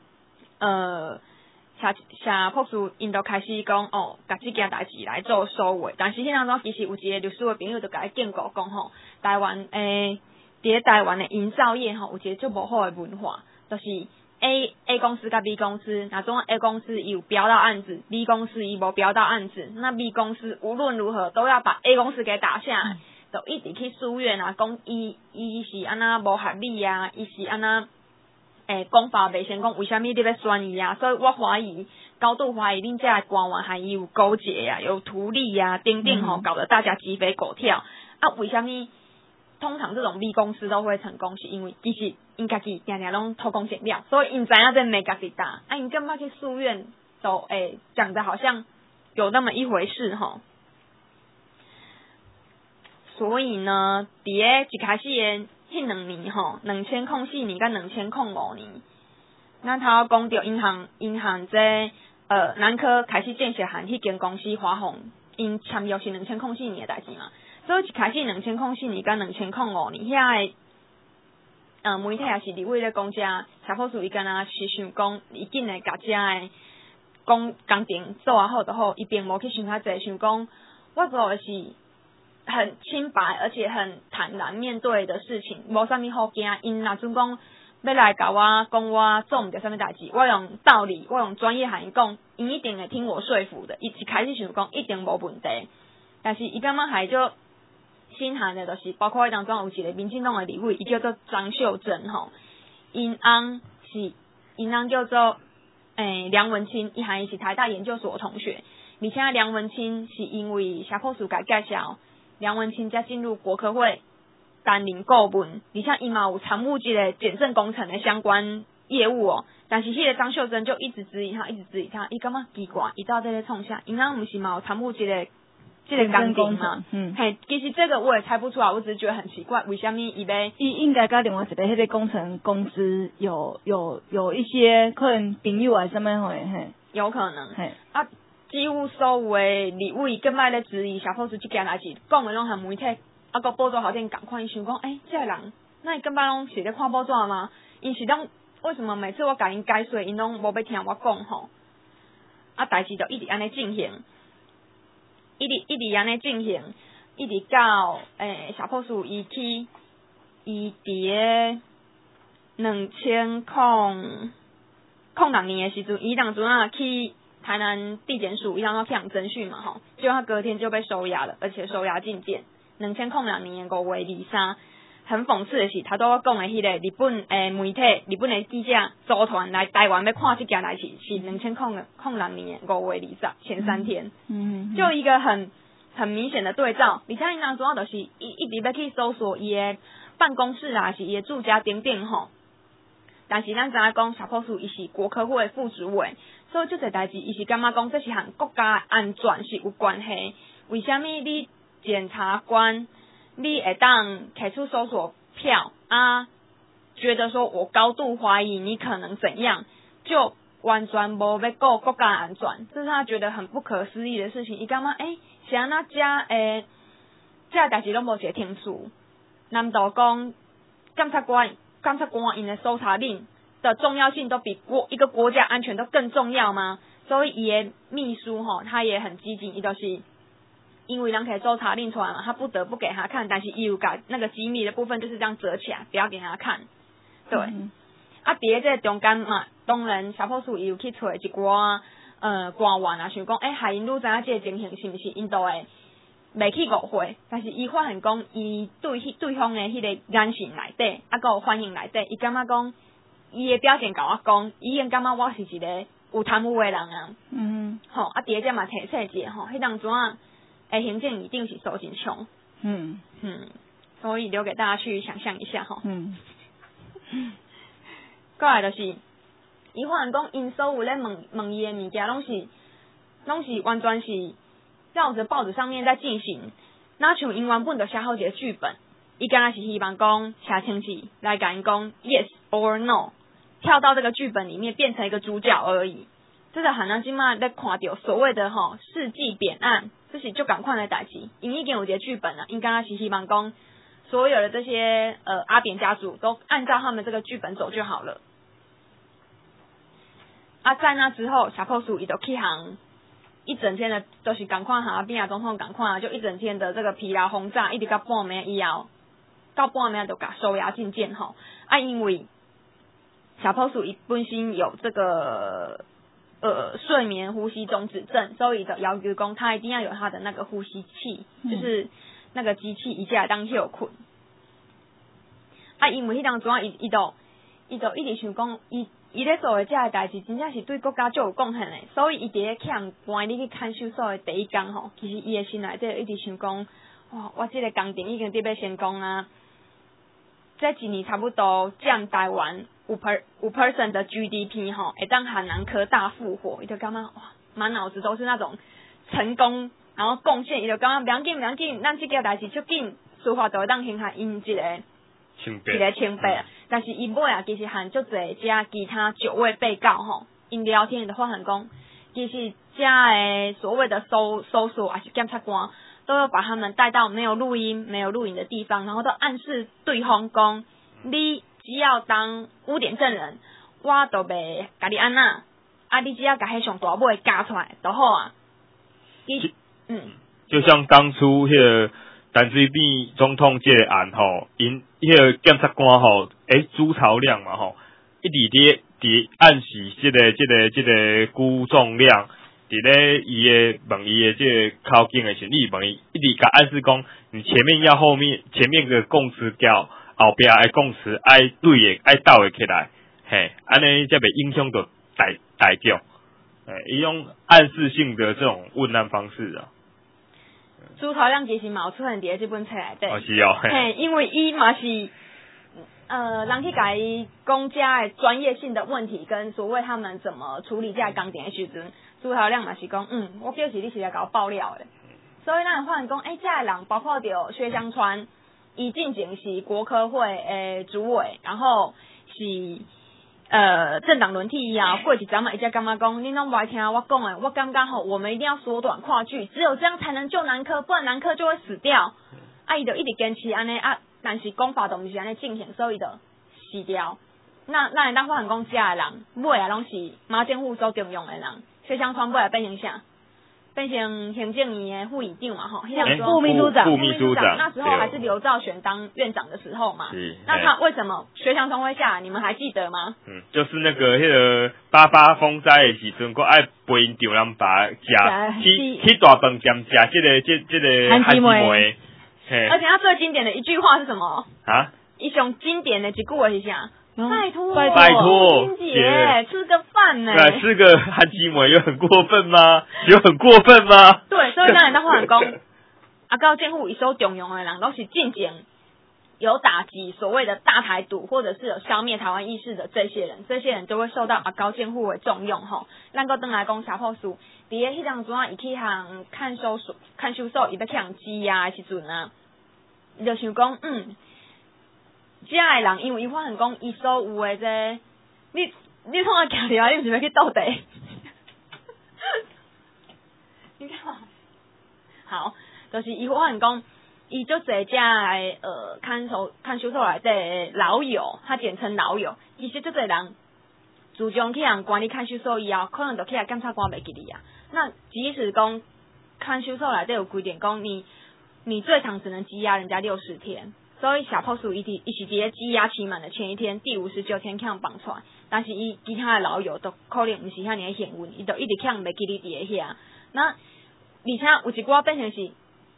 社博士因都开始讲甲即件代志来做收尾，但是迄当中其实有一个律师的朋友就甲伊警告讲吼，台湾伫台湾的营造业吼，有一个足无好的文化，就是 A 公司甲 B 公司，那种 A 公司伊有标到案子 ，B 公司伊无标到案子，那 B 公司无论如何都要把 A 公司给打下来，就一直去诉愿啊，讲伊是安那无合理啊，伊是安那讲法袂成功，为虾米你要选伊啊？所以我高度怀疑恁遮官员还有勾结啊，有图利啊，等等吼，搞得大家鸡飞狗跳啊！为虾米？通常这种 B 公司都会成功，是因为其实因家己定定拢偷工减料，所以因知影这没家己打，因干嘛去诉愿都讲的好像有那么一回事吼。所以呢，伫个一开始的迄2年吼，2004年甲2005年，咱头讲到银行这南科开始建设和迄间公司华宏，因签约是2004年的代志嘛。所以一开始2004年甲2005年，遐个媒体也是立委咧讲遮，社博士伊敢若是想讲，伊紧来甲遮个工程做啊好就好，伊并无去想遐济，想讲我做的是很清白而且很坦然面对的事情，无啥物好惊。因若准讲要来甲我讲我做毋着啥物代志，我用道理，我用专业和伊讲，因一定会听我说服的。伊一开始想讲一定无问题，但是伊感觉还就心寒的，就是包括当中有一个民进党的立委，伊叫做张秀珍吼，因翁叫做梁文清，伊和伊是台大研究所的同学，而且梁文清是因为社博士甲介绍，梁文清才进入国科会担任顾问，而且伊嘛有参与这个检证工程的相关业务哦。但是迄个张秀珍就一直质疑他，伊感觉奇怪，伊到底咧创啥？因翁毋是嘛有参与这个工程嘛，其实这个我也猜不出来，我只是觉得很奇怪，为什么伊应该甲另外一个迄个工程公司有一些可能朋友啊什么嘿， 有可能几乎所有的立委更摆咧质疑社博士这件代志，讲的拢和媒体个报纸好像共款，伊想讲这个人那伊更摆拢是咧看报纸吗？因是拢为什么每次我甲因解说，因拢无要听我讲吼？代志就一直安尼进行。一直安尼进行，一直到社博士伊伫个2006年的时阵，伊当初去台南地检署，伊当初去人侦讯嘛吼，结果他隔天就被收押了，而且收押禁见。2006年5月23，很讽刺的是，他都讲的迄个日本媒体、日本的记者组团来台湾要看这件代志，是2006年5月20前3天，就一个很明显的对照。而且因当主要就是一直要去搜索伊的办公室啊，是伊的住家等等吼。但是咱知影讲，社博士伊是国科会副主委，所以这个代志伊是感觉讲这是和国家安全是有关系。为什么你检察官你会当开出搜索票觉得说我高度怀疑你可能怎样，就完全无要顾国家安全，这是他觉得很不可思议的事情。伊感觉是安那这代志拢无一个听数，难道讲检察官因的搜查令的重要性都比一个国家安全都更重要吗？所以伊的秘书他也很激进，伊就是因为人可以搜查令出来嘛，他不得不给他看，但是伊有把那个机密的部分就是这样折起来，不要给他看。对，伫这中间嘛，当然社博士伊有去找一寡官员啊，想讲海因愈知影即个情形是毋是因都会袂去误会，但是伊发现讲伊对方的迄个眼神内底，啊，佮有反应内底，伊感觉讲伊的表情甲我讲，伊已经感觉我是一个有贪污的人啊。吼，啊，第二只嘛提醒一下吼，迄当阵啊，行政一定是收真强。所以留给大家去想象一下吼。过来就是，伊发现讲因所有咧问伊的物件，拢是完全是照着报纸上面在进行，哪像因原本就写好一个剧本，伊敢若是希望讲写清楚来甲因讲 yes or no， 跳到这个剧本里面变成一个主角而已。这个汉咱即马咧看到所谓的世纪扁案，这是就赶快的代志，因已经有一个剧本了，因敢若是希望讲所有的这些阿扁家族都按照他们这个剧本走就好了。啊，在那之后，小破叔伊就去行一整天的都是赶快哈，边亚总统赶快就一整天的这个疲劳轰炸，一直到半暝以后，到半暝就甲收押进监吼。啊，因为小破叔伊本身有这个睡眠呼吸中止症，所以的要求讲他一定要有他的那个呼吸器，就是那个机器一下当休困。啊，因为迄当阵伊就一直想讲伊咧做的这个代志，真正是对国家最有贡献的，所以伊伫咧欠关你去看守所的第一天吼，其实伊的心内底一直想讲，哇，我这个工程已经得要成功啊！这一年差不多占台湾5% 的 GDP 吼，会当汉南科大复活，伊就感觉哇，满脑子都是那种成功，然后贡献，伊就感觉不要紧，咱这个代志出紧，司法就会当行下因一个清白。但是伊尾啊，其实和足侪遮其他9位被告吼，因聊天就发现讲，其实遮的所谓的搜索还是检察官，都要把他们带到没有录音的地方，然后都暗示对方讲，你只要当污点证人，我就袂甲你安那，啊，你只要甲迄上大尾加出来就好啊。 就像当初迄个陈水扁总统这个案吼，因迄个检察官吼，朱朝亮嘛吼，一直伫暗示这个辜仲亮，伫咧伊的问伊的这个口径的时候，你问伊一直甲暗示讲，你前面个供词调，后壁的供词爱对的爱倒的起来，嘿，安尼才袂影响到大众，伊用暗示性的这种问案方式啊。 朱朝亮其实嘛有出现伫这本册内底， 是哦， 嘿，因为伊嘛是人去甲伊讲遮的专业性的问题，跟所谓他们怎么处理遮的工程的时阵，朱朝亮嘛是讲，我叫是你是来甲我爆料的，所以咱发现讲，遮的人包括着薛湘川，伊进前是国科会的主委，然后是政党轮替啊，过一阵嘛，伊才感觉讲，你拢不爱听我讲的，我感觉吼，我们一定要缩短跨距，只有这样才能救南科，不然南科就会死掉。伊就一直坚持安尼啊，但是讲法都毋是安尼进行，所以就死掉。那会当发现讲，遮的人尾啊拢是马政府所重用的人，薛湘川尾啊变成啥？变成行政院的副院长嘛，吼， 副秘书长， 那时候还是刘兆玄当院长的时候嘛。那他为什么薛湘川会下来？你们还记得吗？ 就是那个迄个88风灾的时阵，佮爱陪因丈人爸去大饭店食这个韩基梅。 而且他最经典的一句话是什么？ 啊？ 一种经典的一句话是啥？拜托， 金姐吃个饭呢？ 对，吃个韩基梅有很过分吗？有很过分吗？ 对，所以当然他发现讲，到政府伊所重用的人都是进前有打击所谓的大台独，或者是有消灭台湾意识的这些人就会受到高监护的重用吼。咱个登来讲小破书，伫迄当阵伊去行看守所，伊要去行羁押的时阵啊，伊就想讲，遮的人因为伊发现讲，伊所有的这，你创啊行了，你毋是要去斗地？你看嘛，好，就是伊发现讲。伊就这家看守所内底老友，他简称老友。其实这个人自从去人管理看守所以后，可能就去来检察官袂记哩啊。那即使讲看守所内底有规定讲，你最长只能羁押人家60天，所以小破叔伊是伫咧羁押期满的前一天，第59天去人放出来。 但是伊其他的老友都可能毋是遐尔幸运，伊都一直抢袂记你伫个遐。那而且有一寡变成是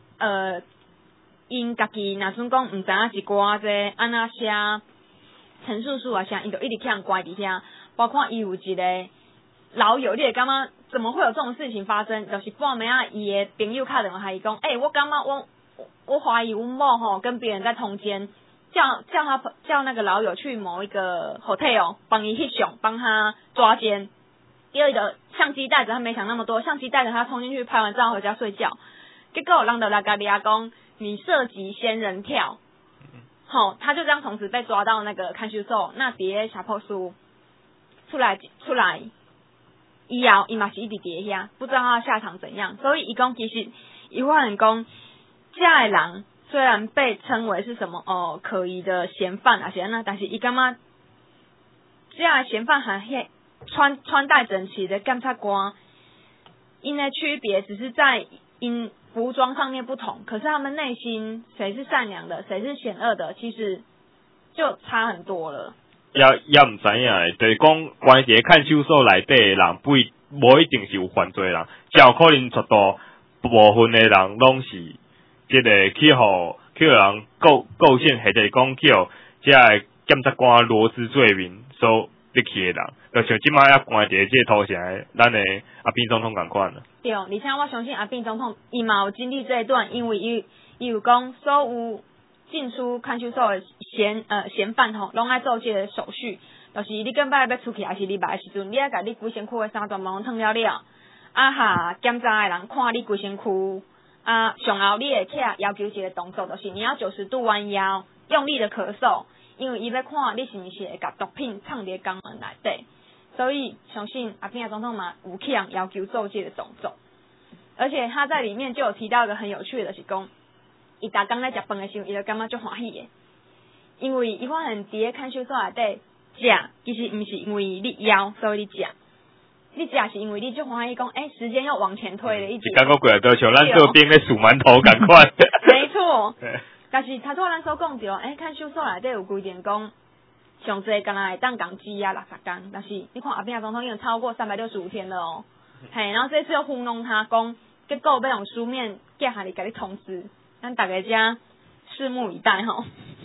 因家己若算讲毋知影一寡这安那写陈述书啊啥，伊就一直抢乖伫遐。包括伊有一个老友，你会感觉怎么会有这种事情发生？就是半暝啊，伊的朋友敲电话伊讲，我感觉我怀疑阮某吼跟别人在通奸，叫那个老友去某一个 hotel 帮伊翕相，帮他抓奸。第二个相机带着，他没想那么多，相机带着他冲进去拍完照回家睡觉。结果有人就来甲抓讲，你涉及仙人跳，他就这样从此被抓到那个看守所。那伫个小破书出来，以后伊嘛是一直伫遐，不知道他下场怎样。所以伊讲其实伊发现讲，这个人虽然被称为是什么可疑的嫌犯啊，但是伊感觉这个嫌犯还穿戴整齐的检察官，因的区别只是在因服装上面不同，可是他们内心谁是善良的，谁是险恶的，其实就差很多了。 也毋知影诶，就是讲关伫看守所内底诶人，无一定是有犯罪人，有可能绝大部分诶人拢是即个去互人构陷，或者讲去互即个检察官罗织罪名所入去诶人，就像即摆遐关伫即个土城诶，咱诶阿扁总统共款啦。 对，而且我相信阿扁总统伊嘛有经历这一段，因为伊有讲所有进出看守所的嫌犯吼，拢爱做这个手续，就是你根本要出去，还是你来的时阵，你爱甲你规身躯的衫全部拢脱了，检查的人看你规身躯，上后你会起来要求一个动作，就是你要90度弯腰，用力的咳嗽，因为伊要看你是毋是会甲毒品藏伫肛门内底，所以相信阿扁总统嘛有起人要求做这个动作，而且他在里面就有提到一个很有趣的，就是讲。伊逐工咧食饭的时候，伊就感觉足欢喜的，因为伊发现伫个看守所内底食，其实毋是因为你枵所以你食，你食是因为你足欢喜讲，时间又往前推了一感觉过来都像咱这边咧数馒头共款。 没错，但是他突然所讲着，看守所内底有规定讲，上济敢若会当共羁押60天，但是你看阿扁总统已经超过365天了哦，然后这次又糊弄他讲，结果要用书面寄下嚟甲你通知。咱大家遮拭目以待吼。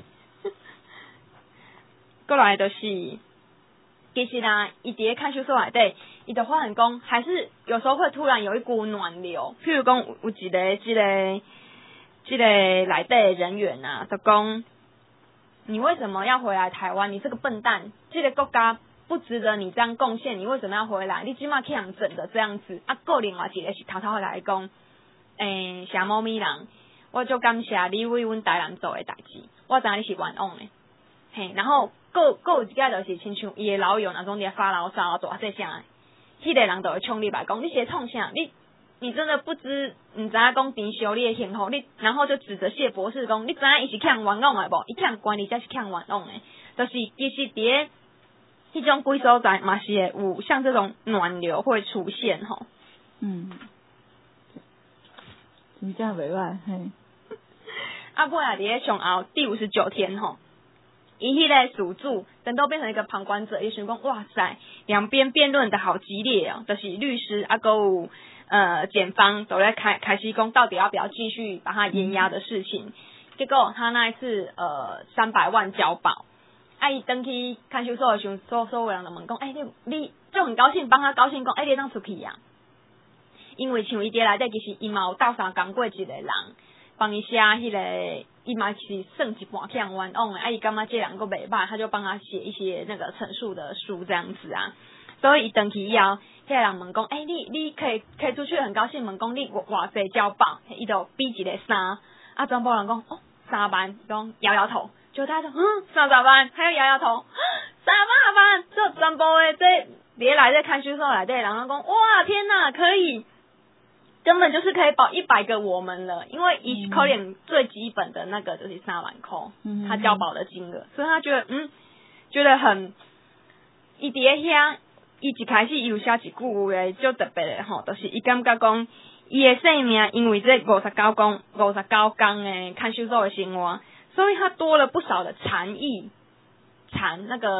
过来就是，其实啦，伊伫个看守所内底，伊就发现讲，还是有时候会突然有一股暖流。譬如讲，有一个这个内底的人员啊，就讲，你为什么要回来台湾？你是个笨蛋，这个国家不值得你这样贡献，你为什么要回来？你起码去人整的这样子。个另外一个是偷偷来讲，小猫咪人。我就感谢你为阮台南做的代志，我知影你是冤枉的，然后有一个就是亲像伊的老友那种伫发牢骚大细声的，迄个人就会冲你来讲，你是创啥？你真的不知毋知影讲珍惜你的幸福，你然后就指责谢博士讲，你知影伊是欠冤枉的无？伊欠关你才是欠冤枉的，就是其实伫迄种几所在嘛是会有像这种暖流会出现吼。 真正袂歹，嘿。 后来伫上后第59天吼，伊迄个属主等到变成一个旁观者，伊想讲哇塞，两边辩论的好激烈哦，就是律师还有检方都在开始讲到底要不要继续把他延押的事情。结果他那一次300万交保，伊登去看守所的时候，所有人都问讲，你就很高兴帮他高兴讲，你当出去啊？因为像伊伫内底其实伊嘛有斗相共过一个人。帮伊写迄个，伊嘛是算一半欠冤枉的，伊感觉这人个袂歹，他就帮他写一些那个陈述的书这样子啊。所以伊登去以后，迄个人问讲，你可以出去，很高兴问讲你偌济交保，伊就比一个3，全部人讲3万，讲摇头，就他说30万，还要摇头，300万，这全部的这内底看守所内底人讲，哇天哪，可以。根本就是可以保100个我们了，因为以可能最基本的那个就是3万块，他交保的金额，所以他觉得很，伊伫遐，伊一开始有写一句话就特别的吼，就是伊感觉讲，伊的生命因为这59天的看守所的生活，所以他多了不少的禅意，那个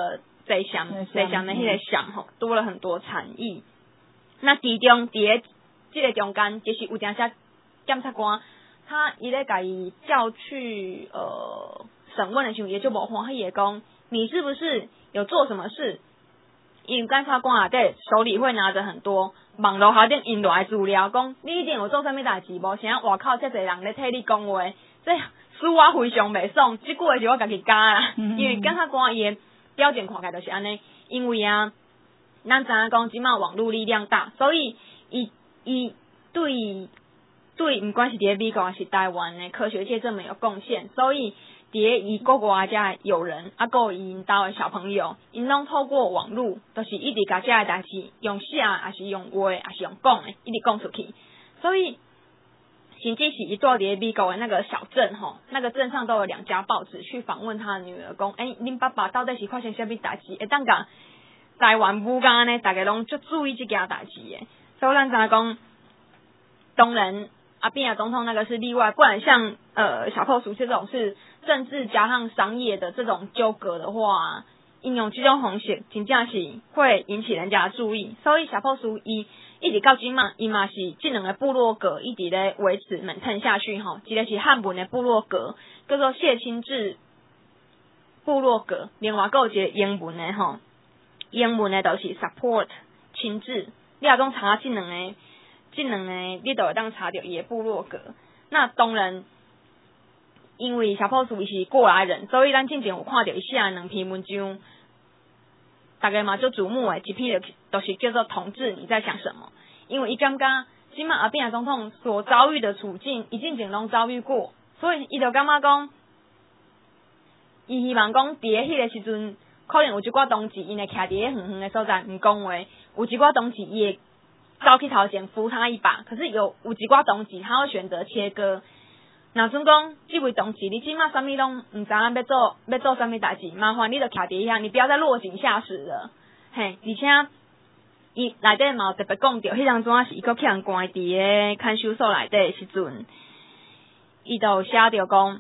贼祥的迄个祥吼，多了很多禅意。那其中伫这个中间，其实有点些检察官，伊咧甲伊叫去审问的时候，也就无欢喜的讲，你是不是有做什么事？因为检察官在手里会拿着很多网络下顶印落来资料，讲你一定有做啥物代志无？现在外口遮侪人咧替你讲话，这使我非常袂爽。即句话是我家己加啦，因为检察官伊的标准看起来就是安尼，因为咱知影讲即马网络力量大，所以伊对不管是伫美国还是台湾的科学界这么有贡献，所以伫伊国外遮友人，还有因兜的小朋友，因拢透过网络，都是一直甲遮个代志用写，还是用话，还是用讲的，一直讲出去。所以，甚至是伊住伫美国的那个小镇吼，那个镇上都有2家报纸去访问他的女儿，讲恁爸爸到底是发生啥物代志？会当甲台湾母家呢，大家拢足注意这件代志的。所以咱知影讲，当然阿扁总统那个是例外，不然像小破叔这种是政治加上商业的这种纠葛的话，应用这种方式真正是会引起人家的注意。所以小破叔伊一直到今嘛，伊嘛是这2个部落格一直咧维持maintain撑下去吼。一个是汉文的部落格，叫做谢清志部落格，另外还有一个英文的吼，英文的就是 support 清志。你若讲查这两个，你就会当查到伊的部落格。那当然，因为小破叔伊是过来人，所以咱之前有看到伊写的2篇文章，大家嘛就瞩目的，一篇就是叫做《同志你在想什么》，因为伊感觉即马阿扁总统所遭遇的处境，伊之前拢遭遇过，所以伊就感觉讲，伊希望讲伫迄个时阵，可能有一寡同志因会徛伫迄远远的所在唔讲话，有一寡同志伊会走去头前扶他一把，可是有一寡同志他会选择切割。若算讲这位同志，你即马啥物拢唔知影要做啥物代志，麻烦你就徛伫遐，你不要再落井下石了。嘿，而且伊内底嘛有特别讲到，迄张纸是伊搁去人关伫个看守所内底的时阵，伊就写着讲，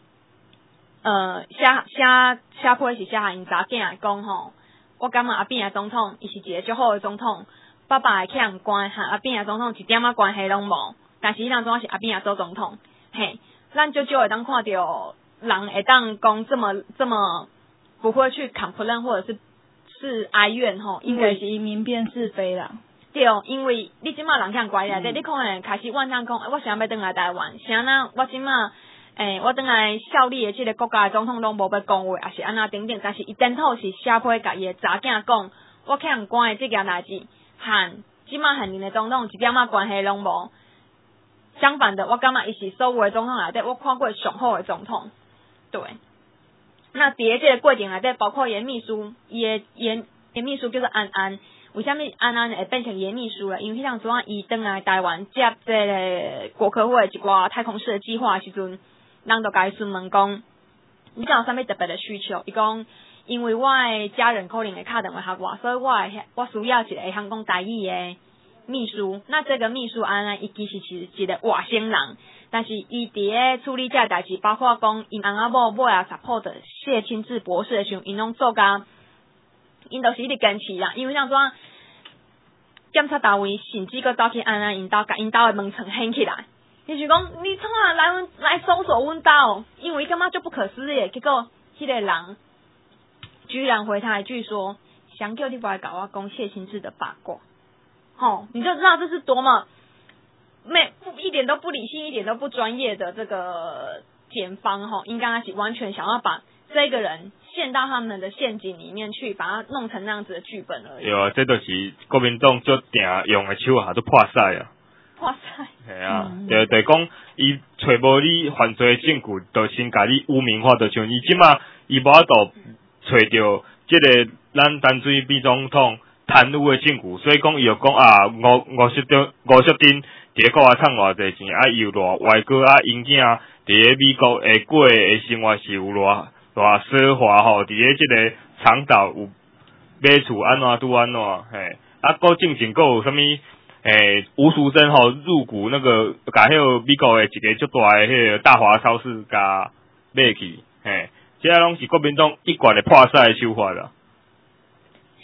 写批是写下因查囝来讲吼，我感觉阿扁总统伊是一个足好的总统，爸爸会去人关，和阿扁总统一点仔关系拢无，但是迄张纸是阿扁做总统。嘿，咱少会当看到人会当讲这么不会去 complain 或者是哀怨吼，因为是明辨是非啦。 对，因为你即马人向乖内底，你可能开始妄想讲，我想要登来台湾，啥呢？我即马我登来效力的这个国家的总统拢无要讲话，还是安那等等，但是伊顶头是写批甲伊的查囝讲，我去人关的这件代志，和即马现任的总统一点仔关系拢无。相反的，我感觉伊是所有的总统内底，我看过上好的总统。对，那伫这个过程内底，包括伊秘书，伊的秘书叫做安安。为什么安安会变成伊秘书了？因为迄张时伊登来台湾接这个国科会一寡太空式的计划的时阵，人就甲伊询问讲，你有啥物特别的需求？伊讲，因为我的家人可能会打电话给我，所以我需要一个会晓讲台语的秘书。那这个秘书安安伊其实是一个外省人，但是伊伫咧处理这代志，包括讲因翁仔某尾啊 support 谢清志博士的时候，因拢做甲，因都是一直坚持啦。因为像说检察单位甚至佫走去安安因兜，甲因兜的门窗掀起来，伊就讲你创啊来搜索阮兜，因为伊感觉就不可思议，结果迄个人居然回他一句说：“想叫你不来搞我讲谢清志的八卦。”吼，你就知道这是多么一点都不理性、一点都不专业的这个检方吼，应该是完全想要把这个人陷到他们的陷阱里面去，把他弄成那样子的剧本而已。 对啊，这就是国民党最定用的手下都破屎啊。 破屎。 系啊，就讲伊找无你犯罪证据，就先甲你污名化，就像伊即马伊无法度找着即个咱淡水秘总统贪污的证据，所以讲伊就讲啊，吴锡丁伫国外趁偌济钱，啊伊有偌外国啊，因囝伫咧美国会过的生活是有偌奢华吼，伫咧即个长岛有买厝安怎拄安怎，嘿，啊，搁进前搁有啥物？吴淑珍吼入股那个，甲迄个美国的一个足大的迄个大华超市甲买去，嘿，这拢是国民党一贯的破屎的手法啦。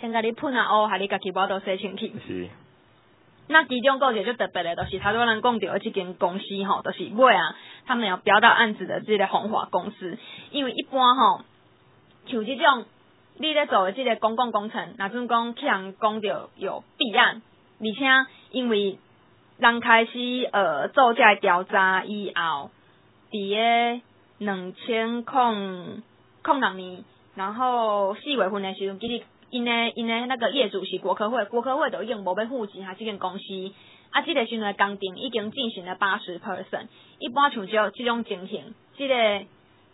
先甲你喷啊乌，害你家己无都洗清气。 是。 那其中有一个最特别的，就是他说咱讲到这间公司吼，就是买啊，他们有标到案子的这个鸿华公司，因为一般吼，像这种你咧做的这个公共工程，若阵讲去人讲到有弊案，而且因为人开始做这调查以后，伫个2006年，然后4月份的时阵，其实因的那个业主是国科会就已经无要付钱哈，这间公司啊，这个时阵的工程已经进行了80%。一般像这种情形，这个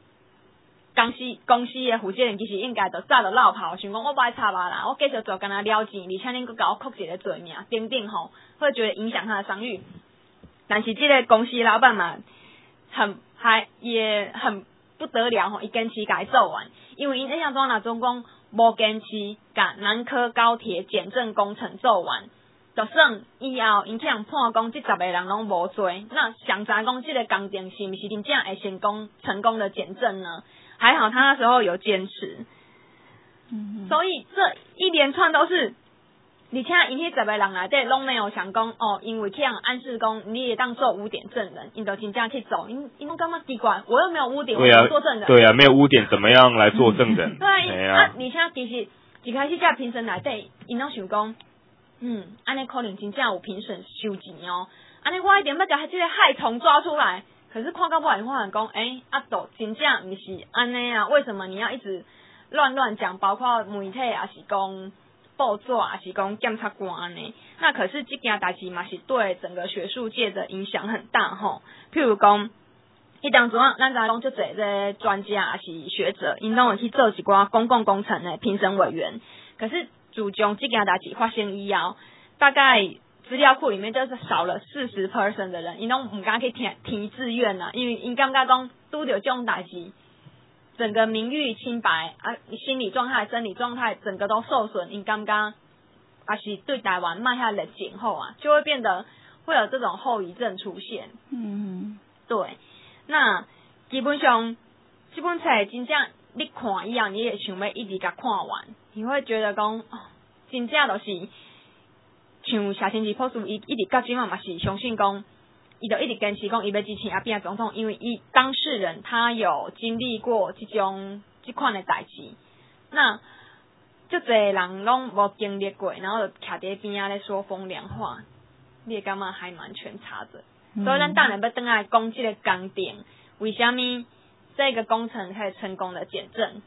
公司的负责人其实应该就早就落跑，想讲我歹插啊啦，我继续做干那了钱，而且恁佫甲我扣一个罪名，等等吼，会觉得影响他的商誉。但是这个公司老板嘛，也很不得了吼，伊坚持甲伊做完，因为因印象中若总讲无坚持甲南科高铁检证工程做完，就算以后因去人判讲这10个人拢无罪，那想知讲这个工程是不是真正会成功的检证呢？还好他那时候有坚持，所以这一连串都是，而且因迄10个人内底拢没有想讲哦，因为去人暗示讲你也当做污点证人，因就真正去做，因感觉奇怪，我又没有污点，我怎么做证人？ 对啊，没有污点怎么样来做证人？ 对啊，而且其实一开始这评审内底，因拢想讲，安尼可能真正有评审收钱哦，安尼我一定要把这个害虫抓出来。可是看到后来发现讲，都真正不是安尼啊？为什么你要一直乱讲？包括媒体也是讲报纸也是讲检察官安尼。那可是这件代志嘛是对整个学术界的影响很大吼。譬如讲，迄当中咱知讲就这个专家也是学者，因拢会去做一寡公共工程的评审委员。可是自从这件代志发生以后，大概资料库里面就是少了40% 的人，因拢唔敢去提志愿啦，因为因感觉讲拄着这种代志，整个名誉清白啊，心理状态、生理状态整个都受损，因感觉也是对台湾卖下热情后啊，就会变得会有这种后遗症出现。对。那基本上这本册真正你看以后，你也想要一直甲看完，你会觉得讲，真正就是像谢清志博士，伊一直到今嘛是相信讲，伊就一直坚持讲伊要支持阿扁总统，因为伊当事人他有经历过这款的代志，那就侪人拢无经历过，然后就徛伫边仔咧说风凉话，你会感觉还蛮全差的。所以咱当然要回来讲这个工程，为什么这个工程可以成功的检证？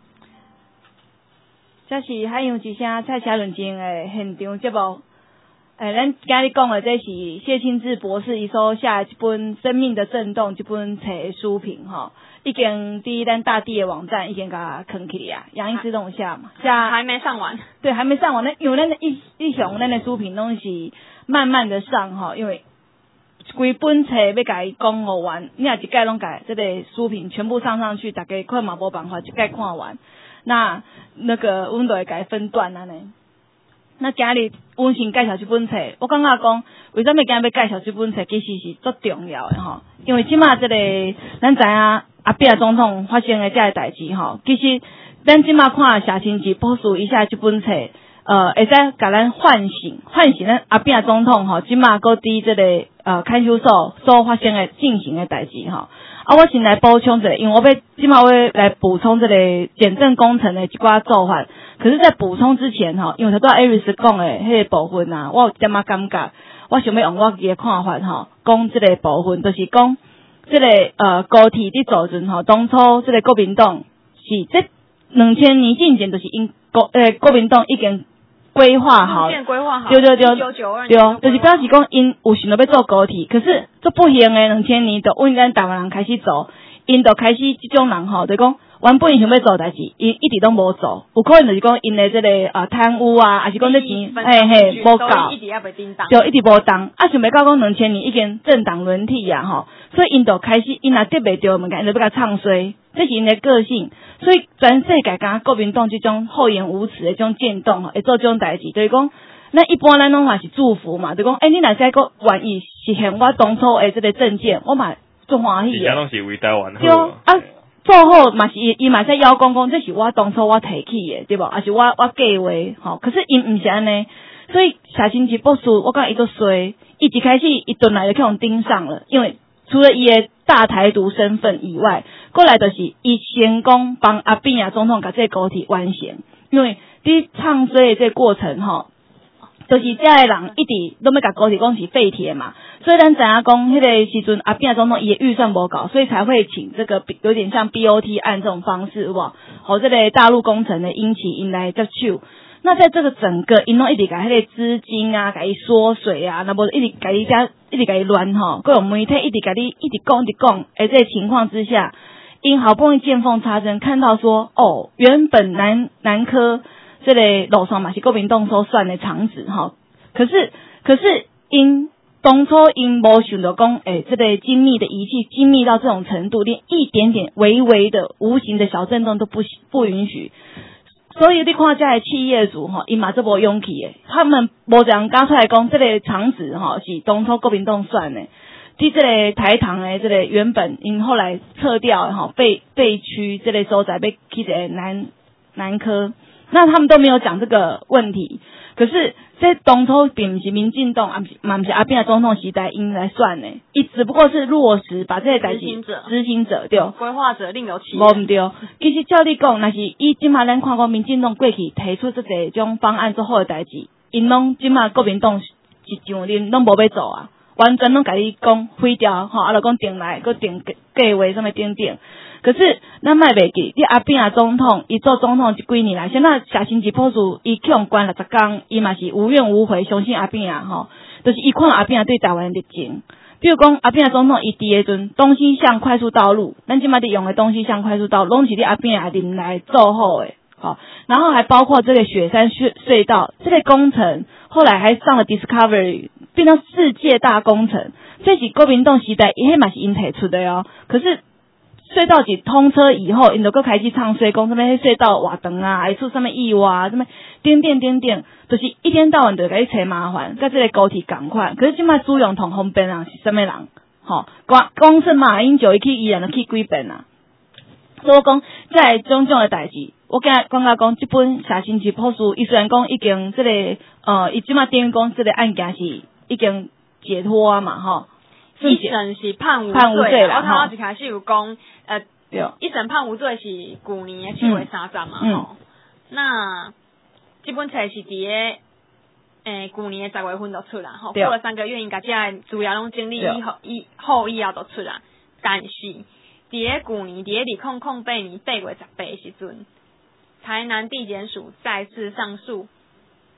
这是海洋之声蔡车论证的现场节目。 咱今日讲的这是谢清志博士伊所写的一本《生命的震动》这本册的书评吼，已经伫咱大地的网站已经甲囥起啊，杨医师都有写嘛， 还没上完， 对，还没上完。因为咱的一向咱的书评拢是慢慢的上吼，因为规本册要甲伊讲完，你若一概拢甲这个书评全部上去，大家看嘛无办法一概看完。那个阮就会甲伊分段安尼。那今日阮先介绍这本册，我感觉讲为什么今日要介绍这本册，其实是足重要的吼。因为即马这个咱知影阿扁总统发生的这个代志吼，其实咱即马看谢清志博士一下这本册，会使甲咱唤醒咱阿扁总统吼，即马搁伫这个看守所所发生的进行的代志吼。我先来补充一下，因为我即马要来补充这个检证工程的一寡做法。可是，在补充之前吼，因为头拄艾瑞斯讲的迄个部分啊，我有点仔感觉，我想要用我自己的看法吼，讲这个部分，就是讲这个高铁伫造阵吼，当初这个国民党是这2000年进前，就是因国民党已经规划好， 对， 1992年，就是表示讲因有想要做高铁，可是做不行的2000年，就阮咱台湾人开始做，因就开始这种人吼，就讲原本想要做代志，因一直都无做，有可能就是讲因的这个贪污啊，还是讲这钱无够，就一直无当，想袂到讲2000年已经政党轮替啊吼，所以因就开始因若得袂着物件，因就要甲唱衰，这是因的个性。所以全世界敢国民党这种厚颜无耻的这种渐动吼，会做这种代志，就是讲，咱一般咱拢嘛是祝福嘛，就讲，你若再个愿意实现我当初的这个政见，我嘛足欢喜的。 拢是为台湾好。 对啊，做好嘛是伊嘛在邀讲，这是我当初我提起的，对无？也是我计划吼。可是因毋是安尼，所以谢清志博士，我感觉伊都衰，伊一开始伊顿来就去互盯上了，因为除了伊的大台独身份以外，过来就是伊成功帮阿扁总统甲这个高铁完成，因为伫唱衰的这个过程吼，就是遮个人一直都要甲高铁讲是废铁嘛，所以咱知影讲迄个时阵阿扁总统伊的预算无够，所以才会请这个有点像 BOT 案这种方式，有无？和这个大陆工程的引起因来接手。那在这个整个因拢一直甲迄个资金啊，甲伊缩水啊，那无一直甲伊乱吼，各种媒体一直甲你一直讲，这个情况之下，因好不容易见缝插针，看到说原本南科这个路上嘛是国民党所算的场址吼，可是因当初因无想到讲，这个精密的仪器精密到这种程度，连一点点微微的无形的小震动都不允许。所以你看这些企业主吼，因嘛这无勇气的，他们无这样讲出来讲，这个厂址吼是当初国民党算的，即这个台糖的这个原本因后来撤掉吼被区这个所在被去这个南科，那他们都没有讲这个问题。可是这当初并不是民进党，嘛不是阿扁总统时代因来算的，伊只不过是落实把这个代志执行者对， 规划者另有其人。 无毋对，其实照你讲，若是以即马咱看过民进党过去提出这个种方案做好的代志，因拢即马国民党一上恁拢无要做啊，完全拢甲你讲毁掉吼，就讲定来，佮定计划什么等。可是咱莫袂记，你阿扁总统伊做总统这几年来，现在谢清志博士伊去用关60天，伊嘛是无怨无悔，相信阿扁吼，就是伊看阿扁对台湾的热情。比如讲阿扁总统伊伫个阵东西向快速道路，咱即马伫用的东西向快速道路，拢是伫阿扁领来做好的，好，然后还包括这个雪山隧道这个工程，后来还上了 Discovery， 变成世界大工程，这是国民党时代，迄嘛是因提出的哦，可是。隧道一通车以后，因就搁开始唱衰，讲什么隧道活长啊，还出什么意外啊，什么点，就是一天到晚就给你找麻烦，跟这个高铁同款。可是现在朱永同方便人是什么人？光是马英九一去，依然就去几遍啊。所以我讲，在种种的代志，我刚刚讲这本谢清志博士，伊虽然讲已经这个伊即马等于讲这个案件是已经解脱啊嘛，吼。 一审是判无罪啦，我头一开始有讲，一审判无罪是去年的7月30嘛，吼。那这本册是伫个去年的10月份就出啦，吼，过了3个月，因甲这主要拢整理以后就出啦。但是伫个去年，伫个2008年8月18的时阵，台南地检署再次上诉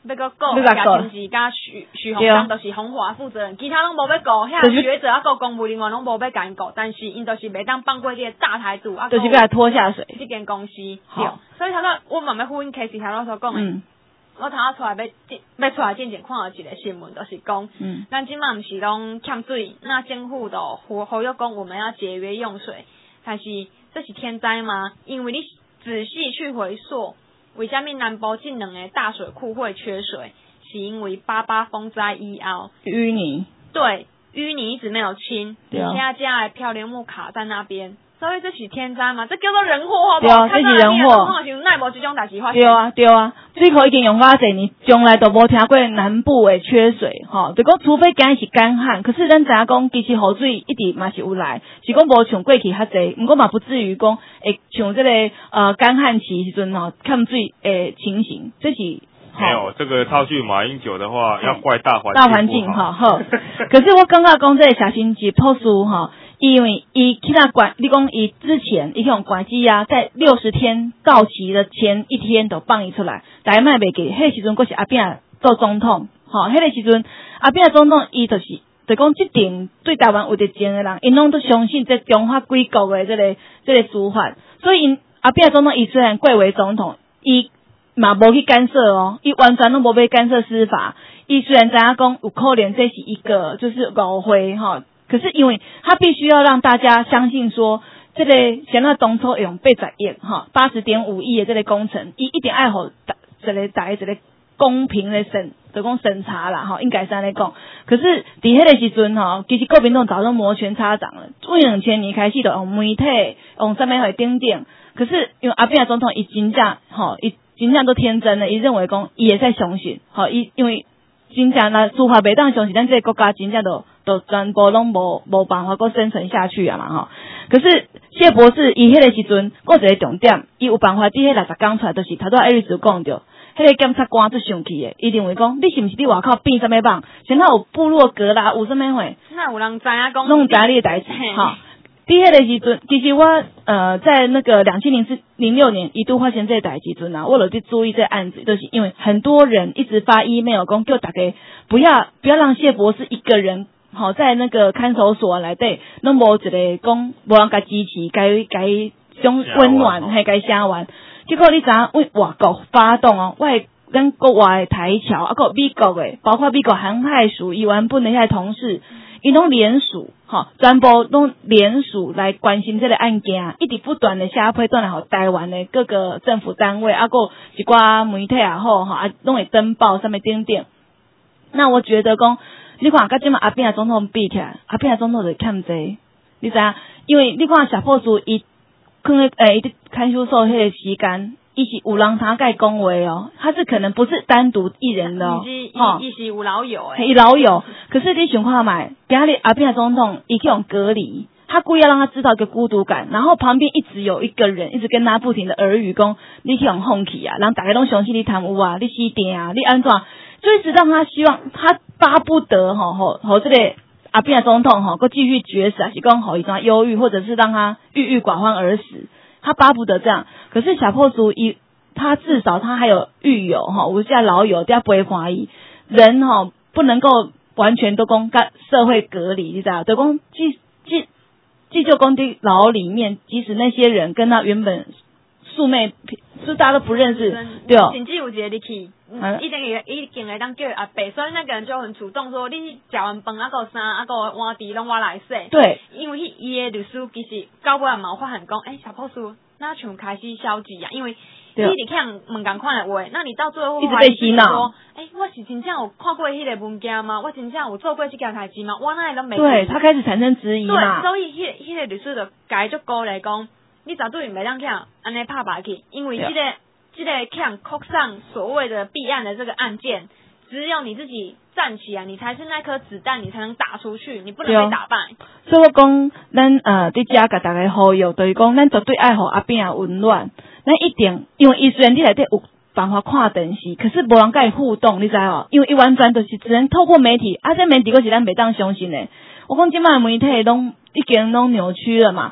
要搁顾贾清志甲许鸿章，就是红华负责人，其他拢无要顾，遐学者啊，顾公务人员拢无要甲因顾，但是因就是袂当放过这个大台主啊， 就是把他拖下水。 这间公司，对，所以头仔我慢慢呼应 Casey 头仔所讲的，我头仔出来要出来见看到一个新闻，就是讲，咱即满毋是拢欠水，那政府都呼吁讲我们要节约用水，但是这是天灾吗？因为你仔细去回溯。为什么南部这两个大水库会缺水？是因为88风灾以后， 淤泥， 对，淤泥一直没有清，现在家的漂流木卡在那边，所以这是天灾嘛？这叫做人祸，好不好？ 对，这是人祸。 奈无这种代志发生。 对啊，水库已经用偌济年，从来都无听过南部的缺水，吼，就讲除非今日是干旱，可是咱知影讲，其实雨水一直嘛是有来，是讲无像过去较济，不过嘛不至于讲会像这个干旱期时阵吼欠水的情形，这是。 没有这个套句马英九的话，要怪大环境好。可是我感觉讲这个小心机破书哈，因为伊去那管，你讲伊之前伊用管机啊，在60天到期的前一天都放伊出来，大家卖袂记，迄时阵佫是阿扁做总统，迄个时阵阿扁总统伊就是讲即点对台湾有得情的人，因拢都相信这中华贵国的这个主法，所以阿扁总统伊虽然贵为总统，伊嘛无去干涉哦，伊完全拢无要干涉司法。伊虽然知影讲有可能这是一个就是误会哈，可是因为他必须要让大家相信说，这个像那当初用80亿哈，80.5亿的这个工程，伊一定爱互这个公平的就讲审查啦哈，应该是安尼讲。可是伫迄个时阵哈，其实国民党早就摩拳擦掌了，从2000年开始就用媒体用上面会顶顶，可是因为阿扁总统伊真正吼伊。真正都天真的，伊认为讲伊会使相信，吼，伊因为真正那司法袂当相信，咱这个国家真正都全部拢无办法够生存下去啊嘛，吼。可是谢博士伊迄个时阵，佫一个重点，伊有办法伫迄60天出来，就是头拄艾瑞斯讲着，迄个检察官最生气的，伊认为讲你是毋是伫外口变啥物网，像那有部落格啦，有啥物货， 那有人知影讲， 拢知影你的代志，吼。伫迄个时阵，其实我在那个2006年一度发现这个代志阵啊，我有去注意这个案子，就是因为很多人一直发 email 讲叫大家不要让谢博士一个人好在那个看守所内底，拢无一个讲无人甲支持，该种温暖还该声援。结果你知影为外国发动哦，咱国外的台侨啊，个美国的，包括美国航海署议员本的遐同事。伊拢联署，全部拢联署来关心这个案件，一直不断的下推转来互台湾的各个政府单位，个一寡媒体也好，拢会登报上面顶顶。那我觉得讲，你看，甲即马阿扁总统比起来，阿扁总统就欠济，你知影？因为你看小破叔伊伊看守所迄个时间。伊是有人他甲讲话哦，他是可能不是单独一人的哦， 伊是有老友伊老友。可是你想看卖，今日阿扁总统伊去用隔离，他故意要让他制造一个孤独感，然后旁边一直有一个人一直跟他不停的耳语讲，你去用放弃啊，然后大家都相信你贪污啊，你死定啊，你安怎，就一直让他希望他巴不得和这个阿扁总统佫继续绝食，还是讲互伊怎忧郁，或者是让他郁郁寡欢而死。他巴不得这样，可是小破叔他至少他还有狱友有些老友在陪伴伊，人不能够完全都跟社会隔离，你知道？就讲即就讲伫牢里面，即使那些人跟他原本素昧，就大家都不认识，对哦。 甚至有一个你去，一定会当叫阿伯，所以那个人就很主动说，你食完饭个衫个碗碟拢我来洗。 对， 因为伊的律师其实到尾也冇发现讲，小破叔那像开始消极啊，因为你一直去问共款的话，那你到最后一直被洗脑。 我是真正有看过迄个文件吗？我真正有做过这件代志吗？我哪会拢没？ 对，他开始产生质疑嘛。 对，所以迄个律师就改就鼓励讲，你绝对袂当去安尼拍白去，因为这个看扣上所谓的弊案的这个案件，只有你自己站起来，你才是那颗子弹，你才能打出去，你不能被打败。 所以我讲，咱伫遮甲大家呼吁，就是讲，咱绝对爱互阿扁温暖，咱一定，因为伊虽然你内底有办法看电视，可是无人甲伊互动，你知无？因为伊完全就是只能透过媒体，这媒体佫是咱袂当相信的。我讲即摆媒体拢已经拢扭曲了嘛。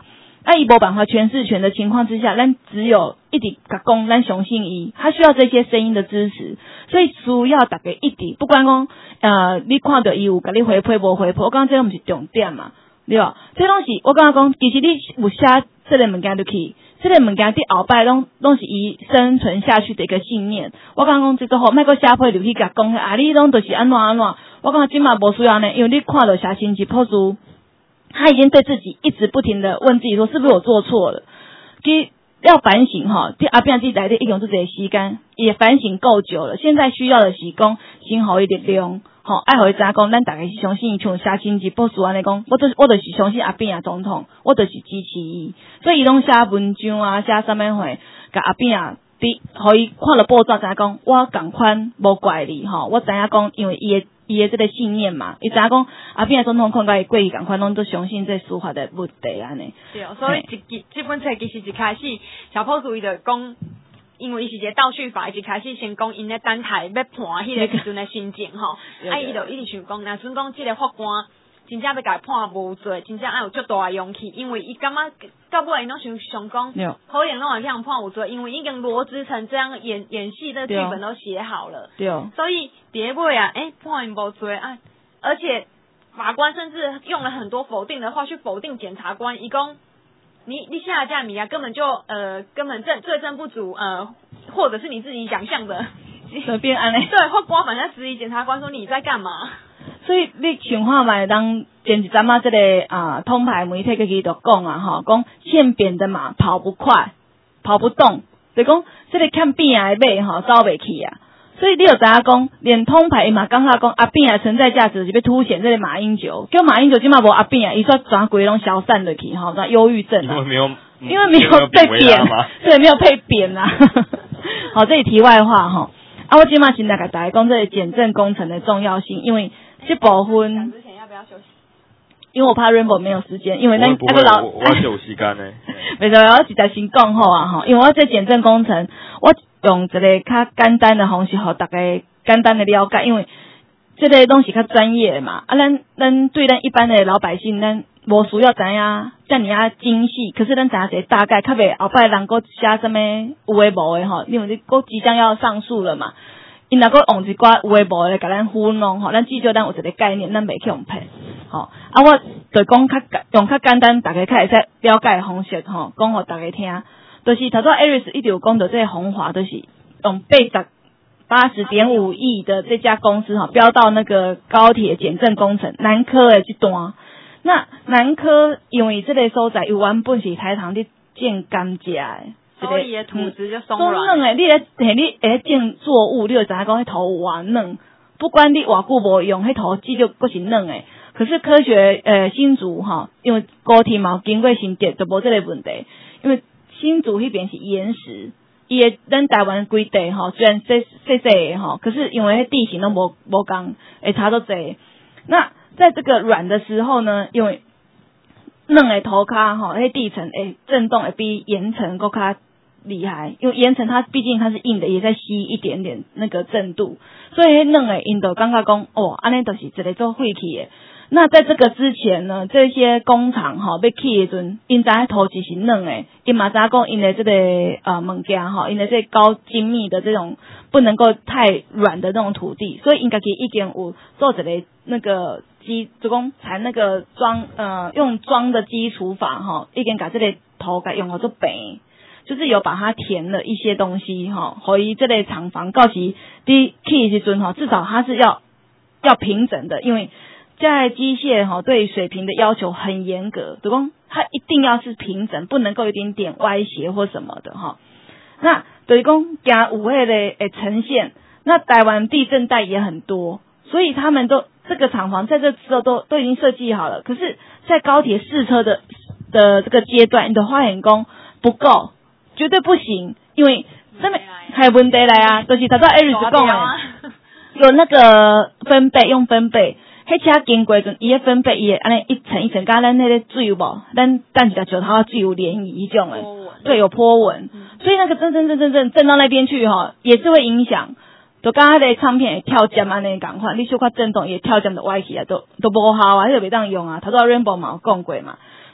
伊无办法诠释权的情况之下，咱只有一直甲讲咱相信伊，他需要这些声音的支持，所以需要大家一直，不管讲你看到伊有甲你回馈无回馈，我讲这拢毋是重点嘛，对吧？这拢是我感觉讲，其实你有写这个物件就去，这个物件伫后摆拢是伊生存下去的一个信念。我感觉讲这个好，莫搁写批入去甲讲啊，你拢就是安怎安怎。我感觉今嘛无需要呢，因为你看到写信息破书，他已经对自己一直不停的问自己说，是不是我做错了？其实要反省哈，这阿扁自己来的一种自己的时间，也反省够久了。现在需要的是讲，先互伊力量。吼，爱互伊知影讲，咱大家是相信伊像写信息报书安尼讲，我就是相信阿扁啊总统，我就是支持伊，所以伊拢写文章啊，写啥物货，甲阿扁啊，互伊看了报纸知影讲，我共款无怪你吼，我知影讲，因为伊的这个信念嘛，伊知影讲阿扁啊总统看甲伊过去共款拢都相信这司法的问题安尼。 对，所以这本册其实一开始小破书伊就讲。因为伊是一个倒叙法，伊一开始先讲因咧等待要判迄个时阵的心情吼，伊就一直想讲，若阵讲即个法官真正要甲伊判无罪，真正爱有足大的勇气，因为伊感觉到尾因拢想讲，可能拢会让判无罪，因为已经罗织成这样演戏的剧本都写好了，对，所以伫尾啊，判因无罪啊，而且法官甚至用了很多否定的话去否定检察官，伊讲。你下架米啊，根本罪证不足，或者是你自己想象的， 随便安尼。 对，法官反正质疑检察官说你在干嘛？ 所以你想看嘛，当前一阵啊，这个通牌媒体佢就讲啊，吼，讲欠扁的马跑不快，跑不动，就讲这个欠扁的马吼走袂去啊。所以你有知影讲，连通牌嘛，刚刚讲阿扁的存在价值是要凸显这个马英九，叫马英九今嘛无阿扁啊，伊说全规拢消散落去，吼，那忧郁症啊，因为没有被扁，对，没有被扁啊。好，这里题外话哈，我今嘛先来给大家讲这个检证工程的重要性，因为这部分之前要不要休息？ 因为我怕 Rainbow 没有时间，因为那个我有时间呢。 没错，我直接先讲好啊哈，因为我这检证工程，我用一个较简单的方式，互大家简单的了解，因为这个东西较专业嘛，咱对咱一般的老百姓，咱无需要知影遮尔啊精细，可是咱知影一个大概，较袂后摆人佫写什么有诶无诶吼，因为你佫即将要上诉了嘛，因若佫用一寡有诶无诶甲咱糊弄吼，咱至少咱有一个概念，咱袂去用骗。吼，我就讲用较简单，大家较会使了解的方式吼，讲互大家听。就是头先 Aris 一直有讲到，这个鸿华都是用80.5亿的这家公司哈，标到那个高铁检证工程南科的这段。那南科因为这个所在有原本是台糖伫种甘蔗的， 所以的土质就松软。 嫩诶，你会种作物，你就知影讲迄土有偌嫩，不管你偌久无用，迄土质就佫是嫩诶。可是科学新竹哈，因为高铁嘛经过新建就无这个问题，因为新竹迄边是岩石，伊诶咱台湾规地吼，虽然细诶吼，可是因为地形都无共，会差足济。那在这个软的时候呢，因为嫩诶土骹吼，迄地层诶震动会比岩层佫较厉害，因为岩层它毕竟它是硬的，也在吸一点点那个震度，所以迄嫩诶因就感觉讲哦，安尼就是一个做废弃诶。那在这个之前呢，这些工厂要起的时阵，因知土质是软的，因嘛知讲因的这个物件因的这高精密的这种不能够太软的那种土地，所以应该已经有做一个那个就讲采那个用桩的基础法已经把这个土给用好做平，就是有把它填了一些东西互伊这个厂房到时伫起的时阵至少它是要平整的，因为在机械对水平的要求很严格，就讲它一定要是平整，不能够有一点点歪斜或什么的那就是讲加有迄个呈现，那台湾地震带也很多，所以他们都这个厂房在这时候都已经设计好了。可是，在高铁试车的这个阶段，你的花园工不够，绝对不行，因为这边还有问题来啊，就是头先 Aris 讲的，有那个分贝用分贝。迄车经过阵，伊个分贝，伊会安尼一层一层，甲咱迄个水有无？咱等一下石头水有涟漪迄种诶，对，有波纹，所以那个震到那边去也是会影响。就甲迄个唱片会跳针安尼共款，你小可震动也跳针就歪去啊，都无效啊，迄个袂当用啊。头先 Rainbow 嘛有讲过嘛，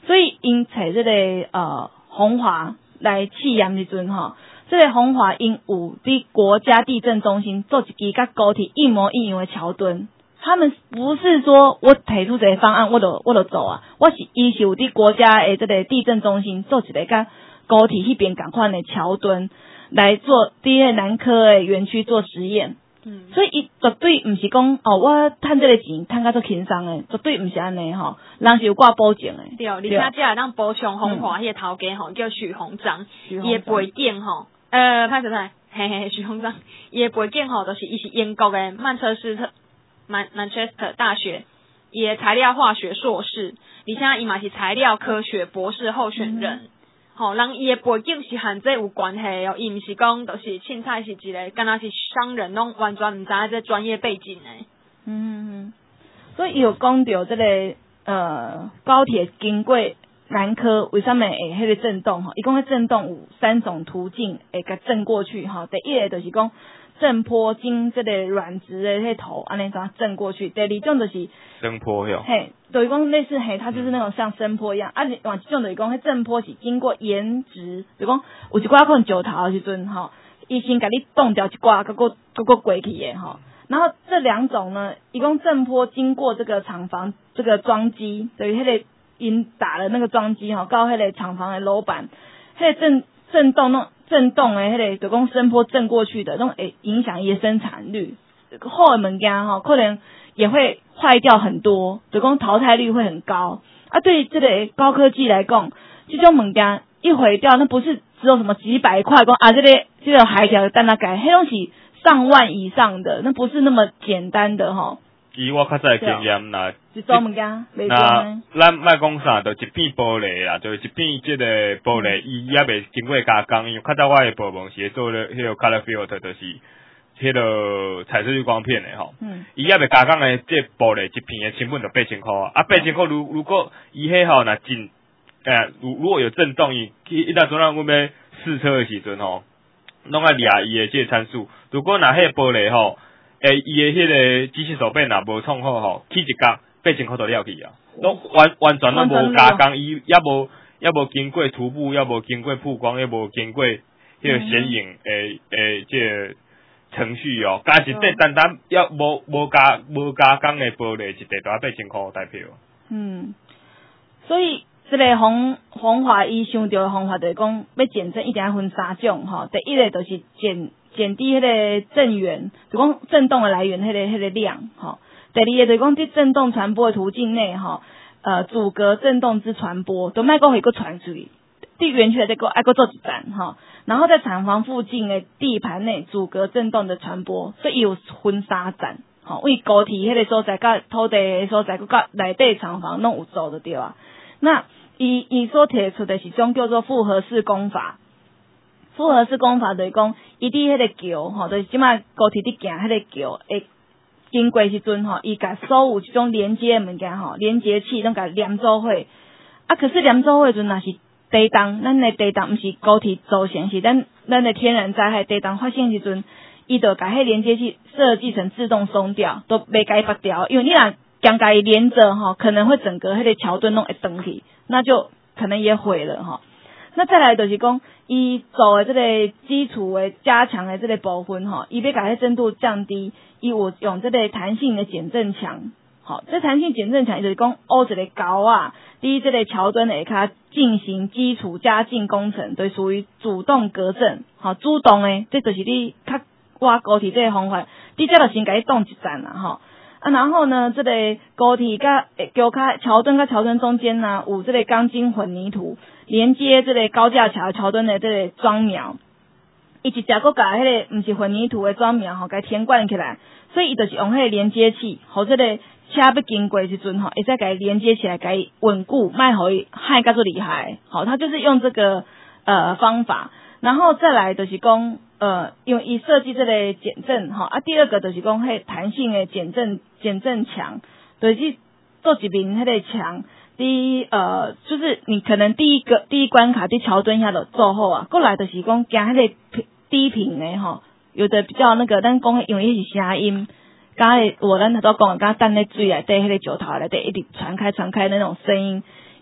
所以因找这个鸿华来试验时阵吼，这个鸿华因有伫国家地震中心做一支甲高铁一模一样的桥墩。他们不是说我提出这个方案我就走啊，伊是有伫国家的这个地震中心做一个甲高铁迄边同款的桥墩来做伫南科的园区做实验。所以伊绝对毋是讲我趁这个钱趁甲足轻松的，绝对毋是安尼吼，人是有挂保证的。 对，而且这也当补偿鸿华迄个头家吼，叫许鸿章，伊的背景吼，歹势，嘿，许鸿章，伊的背景吼，就是伊是英国的曼彻斯特大学，伊的材料化学硕士，而且伊嘛是材料科学博士候选人。吼，人伊的背景是和这有关系哦，伊毋是讲就是凊彩是一个，敢若是商人拢完全毋知影这专业背景的。 所以伊有讲到这个高铁经过南科为什么会迄个震动吼？伊讲迄震动有3种途径会甲震过去吼。第一个就是讲震波经这个软质的迄头安尼怎震过去。第二种就是声波哟。 嘿，就是讲类似它就是那种像声波一样。另外一种就是讲迄震波是经过岩质，就讲有一寡可能石头的时阵吼，伊先甲你冻掉一寡，搁过去的吼。然后这2种呢，伊讲震波经过这个厂房这个桩基，等于迄个因打了那个桩基吼，到迄个厂房的楼板，迄个震动的迄个就讲声波震过去的，那种会影响伊的生产率。好的物件吼，可能也会坏掉很多，就讲淘汰率会很高。对于这个高科技来讲，这种物件一毁掉，那不是只有什么几百块，讲这个海条单那改，迄种是上万以上的，那不是那么简单的吼。 以我较早的经验啦， 一种物件， 那咱莫讲啥，就一片玻璃啦，就是一片这个玻璃，伊也未经过加工，因为较早我的部门是做咧迄个 color filter，就是迄个彩色滤光片的吼。伊也未加工的这玻璃一片的成本就8000块啊，8000块如果伊迄吼若进如果有震动，伊当阵咱我要试车的时阵吼，拢爱掠伊的这个参数。如果若迄个玻璃吼，伊的迄个机器手背若无创好吼，起一角8000块就了去啊，拢完全拢无加工，伊也无经过涂布，也无经过曝光，也无经过迄个显影这个程序哦，加一块单单要无加工的玻璃，一块都要8000块代票。 所以这个鸿华伊想到的方法就是讲，要减震一定要分3种吼。第一个就是减低迄个震源，就讲震动的来源迄个量吼。第二个就是讲伫震动传播的途径内吼，阻隔震动之传播，都莫讲会个传出去。伫园区内还做一站吼，然后在厂房附近的地盘内阻隔震动的传播，所以有分3站吼。为高铁迄个所在甲土地的所在，甲内底厂房拢有做就对啊。那伊所提出的是种叫做复合式工法。复合式工法就是讲，伊伫迄个桥吼，就是即摆高铁伫行迄个桥会经过时阵吼，伊甲所有即种连接的物件吼，连接器拢甲连做伙。可是连做伙时阵若是地动，咱的地动毋是高铁造成，是咱的天然灾害。地动发生时阵，伊就甲迄连接器设计成自动松掉，都袂甲伊拔掉，因为你若将甲伊连着吼，可能会整个迄个桥墩拢会断去，那就可能也毁了吼。那再来就是讲，伊做的这个基础的加强的这个部分吼，伊要把迄震度降低，伊有用这个弹性的减震墙。好，这弹性减震墙就是讲，一个高啊，伫这个桥墩下骹进行基础加进工程，就属于主动隔震。好，主动的，这就是你较挖高铁这个方法，你这就先甲伊动一站啦吼。然后呢，这个高铁甲桥墩甲桥墩中间呢，有这个钢筋混凝土连接这个高架桥墩的这个桩苗，伊一只个甲迄个毋是混凝土的桩苗吼，甲填灌起来，所以伊就是用迄个连接器，互这个车要经过时阵吼，会再甲伊连接起来，甲伊稳固，莫互伊害甲做厉害。好，他就是用这个方法，然后再来就是讲因为伊设计这个减震吼，第二个就是讲迄弹性的减震墙，就是做一面迄个墙。就是你可能第一关卡伫桥墩遐就做好啊，过来就是讲行迄个低频的吼，有的比较那个，咱讲因为迄是声音，咱头讲甲等咧水内底迄个石头内底一直传开那种声音，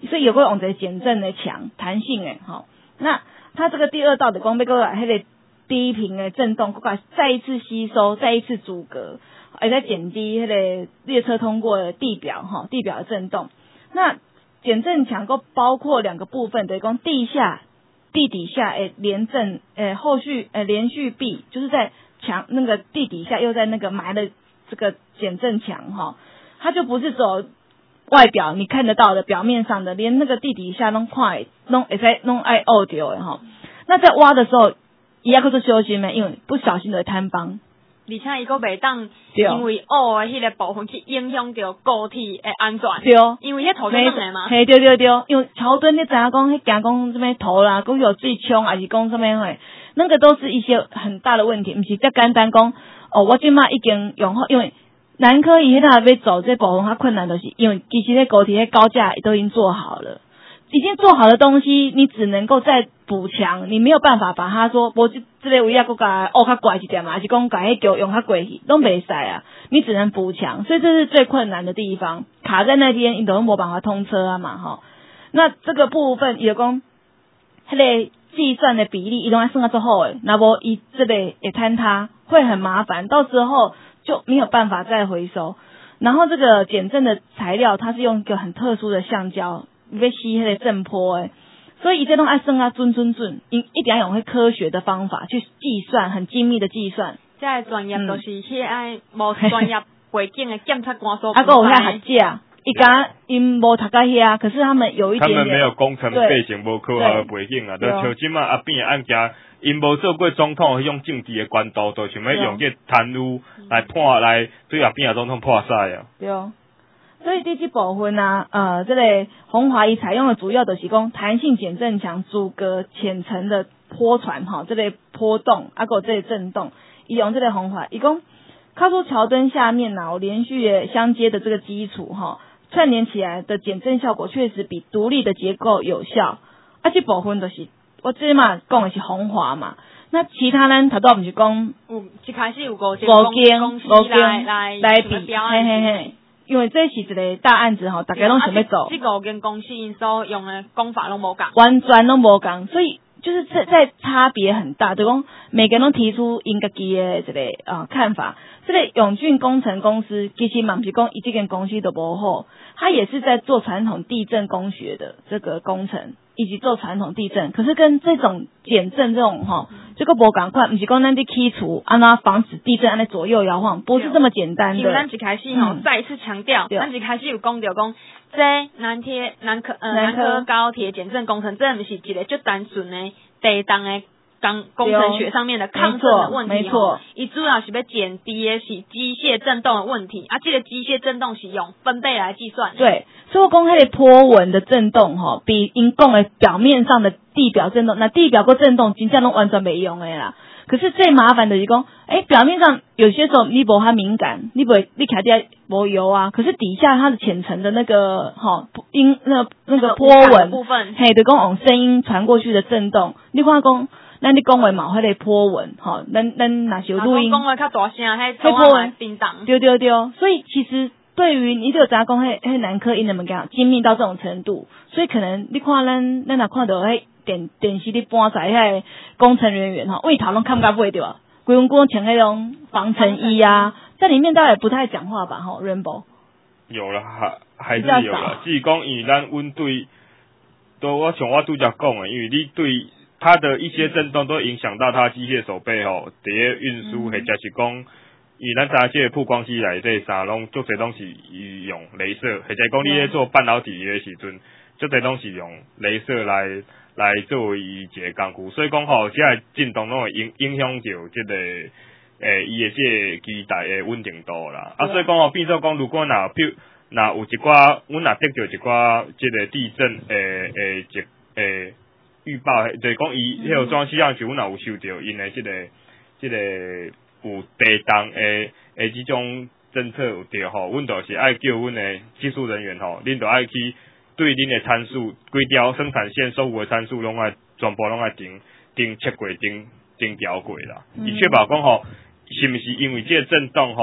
所以有个用一个减震的墙，弹性诶，吼。那它这个第二道的讲要过来，迄个低频的震动，过来再一次吸收，再一次阻隔，而且减低迄个列车通过的地表哈，地表的震动。那减震墙够包括2个部分，等于讲地底下连震后续连续壁，就是在墙那个地底下又在那个埋了这个减震墙哈，它就不是走外表你看得到的表面上的，连那个地底下弄快弄弄爱凹掉的哈。那在挖的时候，也要去做小心的，因为不小心就会坍崩。 而且伊个袂当因为凹的迄个部分去影响到高铁的安全。 对， 因为迄土真冷嘛。 嘿，对，因为桥墩你知影讲，迄惊讲什么头啦，讲有水冲，还是讲什么嘿，那个都是一些很大的问题，不是这简单讲哦。我即马已经用好，因为南科伊迄搭要走这部分较困难，就是因为其实迄高铁迄高架都已经做好了。已经做好的东西，你只能够再补强，你没有办法把它说，我这个位啊，搁甲较怪一点嘛，还是讲甲迄桥用较过去，都袂使啊，你只能补强，所以这是最困难的地方，卡在那边，你都没办法通车啊嘛，哈。那这个部分，伊就讲，迄个计算的比例，伊拢要算到最好诶，那无伊这个会坍塌，会很麻烦，到时候就没有办法再回收。然后这个减震的材料，它是用一个很特殊的橡胶。要吸迄个震波诶，所以伊这拢爱算啊准，一定要用迄科学的方法去计算，很精密的计算。 这专业都是迄爱无专业背景的检测官所。 还有遐学者，因无读到遐，可是他们有一点点。 他们没有工程背景，无科学的背景啊，就像即马阿扁的案件，因无做过总统迄种政治的管道，就想要用这贪污来判来对阿扁总统破赛啊。 对。所以第这部分啊，这个鸿华伊采用的主要就是讲弹性减震墙阻隔浅层的波传哈，这类波动还有这类震动，伊用这个鸿华，伊讲靠出桥墩下面有连续的相接的这个基础哈，串联起来的减震效果确实比独立的结构有效。这部分就是我这嘛讲的是鸿华嘛，那其他咱头拄不是讲一开始有5间公司来比，嘿。因为这是一个大案子吼，大家拢想要走。 这5间公司因所用的工法拢无共， 完全拢无共，所以就是在差别很大，就讲每个人都提出因家己的这个看法。这个永俊工程公司其实嘛不是讲伊这间公司都无好，他也是在做传统地震工学的这个工程，以及做传统地震，可是跟这种减震这种这个无共款，不是讲咱在起厝安怎防止地震安尼左右摇晃，不是这么简单的。 因为咱一开始再一次强调，咱一开始有讲到讲，这南科高铁减震工程，这不是一个就单纯的地动的工程学上面的抗震的问题， 没错， 伊主要是要减低的是机械振动的问题，这个机械振动是用分贝来计算的。 对，所以我讲迄个波纹的振动比因讲的表面上的地表振动，那地表个振动真正拢完全没用的啦。可是最麻烦的是讲，表面上有些时候你无它敏感，你卡在无油啊，可是底下它的浅层的那个那个波纹部分， 嘿，就讲用声音传过去的振动，你看讲。咱你讲话嘛，迄个波纹，咱若是有录音， 讲话较大声，迄波纹叮当， 对，所以其实对于你就知影讲，迄南科因的物件精密到这种程度，所以可能你看咱若看到迄电视咧搬出来迄工程人员为头拢看不到尾对吧？规身穿迄种防尘衣啊，在里面大概也不太讲话吧，Rainbow 有了，还是有了。只是讲以咱阮对，都我像我拄则讲的，因为你对。它的一些震动都影响到它机械手背第一运输，或者是讲，以咱知这曝光机来这啥拢做侪拢是用雷射，或者讲你咧做半导体的时阵，做侪拢是用雷射来作为伊一个工具，所以讲这个震动拢会影响到这个伊的这个机台的稳定度啦。所以讲变做讲，如果若有一寡，阮若得到一寡这个地震预报就是讲伊迄个装气象局，阮若有收到因的这个有地动的这种侦测有对阮就是爱叫阮的技术人员恁就爱去对恁的参数，规条生产线守护的参数拢爱全部拢爱定测过定调过啦，以确保讲是毋是因为这个震动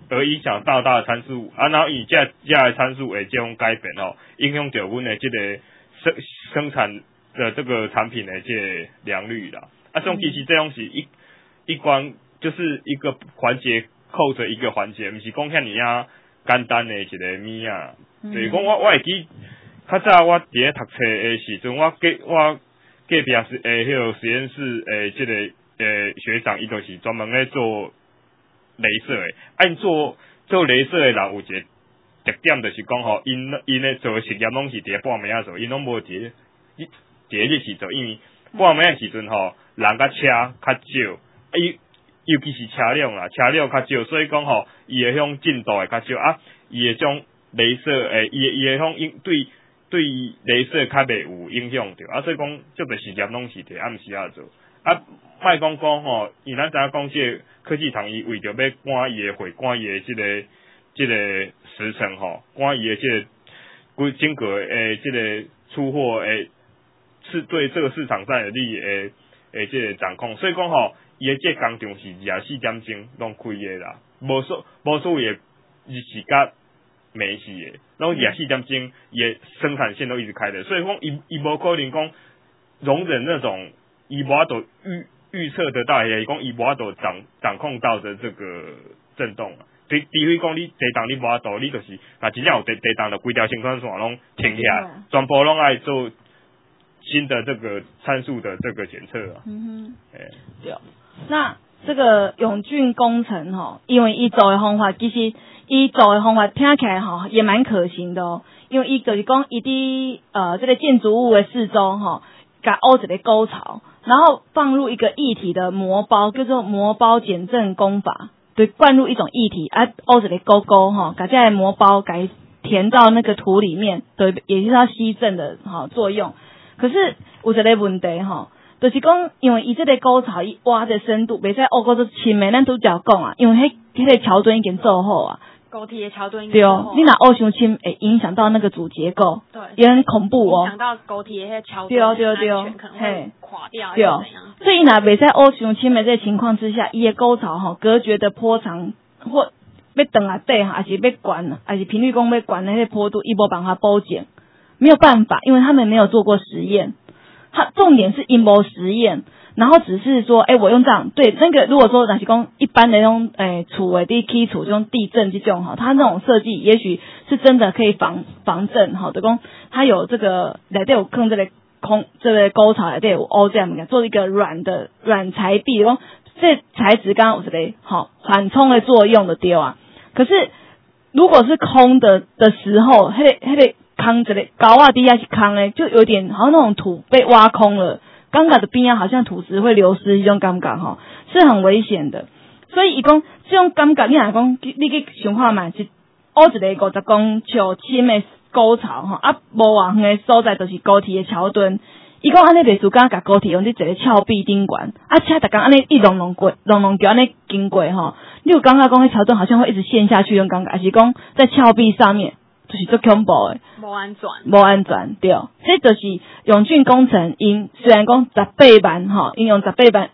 而影响到它的参数啊，然后以这的参数会这种改变吼，影响到阮的这个生产的这个产品的这个良率啦。啊，这种其实这种是一关就是一个环节扣着一个环节，不是讲遐尔啊简单的一个物啊。就是讲我会记，较早我伫咧读册的时阵，我隔壁是迄个实验室这个学长，伊就是专门咧做镭射的。按做镭射的人有一个特点，就是讲吼，因咧做实验拢是伫半暝做，因拢无伫日时做，因为半暝的时阵吼，人甲车较少，尤其是车辆啦，车辆较少，所以讲吼，伊的种进度会较少啊，伊的种镭射伊的种对镭射较袂有影响着啊，所以讲这个实验拢是伫暗时啊做啊，莫讲吼，因咱知影讲这科技堂伊为着要赶伊的会，赶伊的这个时程吼，赶伊的这个整个这个出货是对这个市场占有率这个掌控，所以讲吼，伊的这个工厂是24点钟拢开的啦，无所谓的日时甲暝时的，拢24点钟伊的生产线都一直开的，所以讲伊无可能讲容忍那种伊无法度预测得到的，讲伊无法度掌控到的这个震动啊。除非讲你地动你无法度，你就是真正有地动就规条生产线拢停起来，全部拢爱做新的这个参数的这个检测啊。 对。那这个永俊工程吼，因为伊做的方法，其实伊做的方法听起来吼也蛮可行的哦。因为伊就是讲伊伫这个建筑物的四周吼，甲凹一个沟槽，然后放入一个液体的膜包，叫做膜包减震工法。对，灌入一种液体啊，凹一个沟沟吼，把这个膜包给填到那个土里面，对，也就是它吸震的作用。可是有一个问题吼，就是讲因为伊这个沟槽伊挖的深度，袂使挖过做深的，咱拄则讲啊，因为迄个桥墩已经做好啊。 高铁的桥墩对哦，你若挖伤深，会影响到那个主结构， 对， 也很恐怖哦。 影响到高铁的桥墩，对，可能会垮掉，对。 所以若袂使挖伤深的这个情况之下，伊的沟槽吼隔绝的波长或要长啊短，还是要悬，还是频率讲要悬那些坡度，伊无办法保证，没有办法，因为他们没有做过实验。重点是因无实验。然后只是说，我用这样对那个，如果说若是讲一般的那种，厝的基础这种地震这种哈，它那种设计也许是真的可以防震哈，就讲它有这个内底有坑这个沟槽内底有凹这样做一个软材壁，讲这材质刚刚有这个缓冲的作用的对啊。可是如果是空的时候，那个坑这个高啊底下是坑的，就有点好像那种土被挖空了。感觉的边啊，好像土质会流失，这种感觉吼是很危险的。所以伊讲这种感觉，你若讲你去想看嘛，是挖一个50公尺深的沟槽吼，啊无偌远的所在就是高铁的桥墩。伊讲安尼袂输甲高铁用伫一个峭壁顶悬，啊车逐工安尼一隆隆桥安尼经过吼，你有感觉讲迄桥墩好像会一直陷下去，种感觉，还是讲在峭壁上面？就是最恐怖的， 无安全， 对，这就是永俊工程因虽然讲18万哈，应用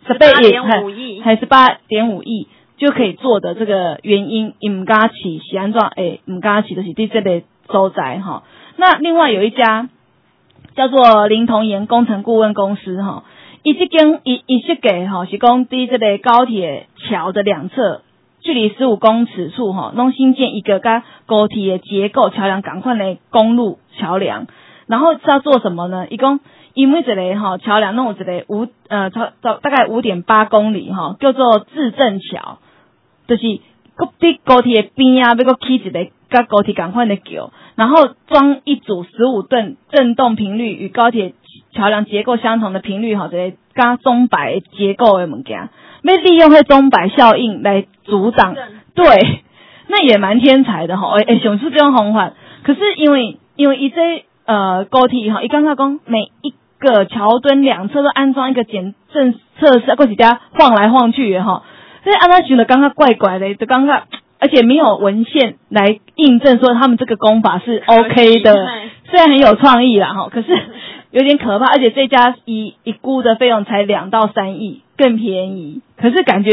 18亿，还18.5亿就可以做的这个原因，因唔敢起是安怎？唔敢起就是伫这个所在哈。那另外有一家叫做林同岩工程顾问公司哈，伊这间伊设计哈是讲伫这个高铁桥的两侧。距离15公尺处弄新建一个跟高铁的结构桥梁同款的公路桥梁，然后是要做什么呢？因为这个桥梁弄有一个大概 5.8 公里叫做自震桥，就是伫高铁的边啊，要起一个跟高铁同款的桥，然后装一组15吨震动频率与高铁桥梁结构相同的频率，这个跟钟摆结构的物件。要利用迄钟摆效应来阻挡，对，那也蛮天才的吼，想出这种方法。可是因为伊这高铁伊刚刚讲每一个桥墩两侧都安装一个减震测试，还是加晃来晃去的吼，所以安那想的刚刚怪怪的，就刚刚而且没有文献来印证说他们这个工法是 OK 的，虽然很有创意啦吼，可是有点可怕，而且这家一估的费用才2到3亿，更便宜。可是感觉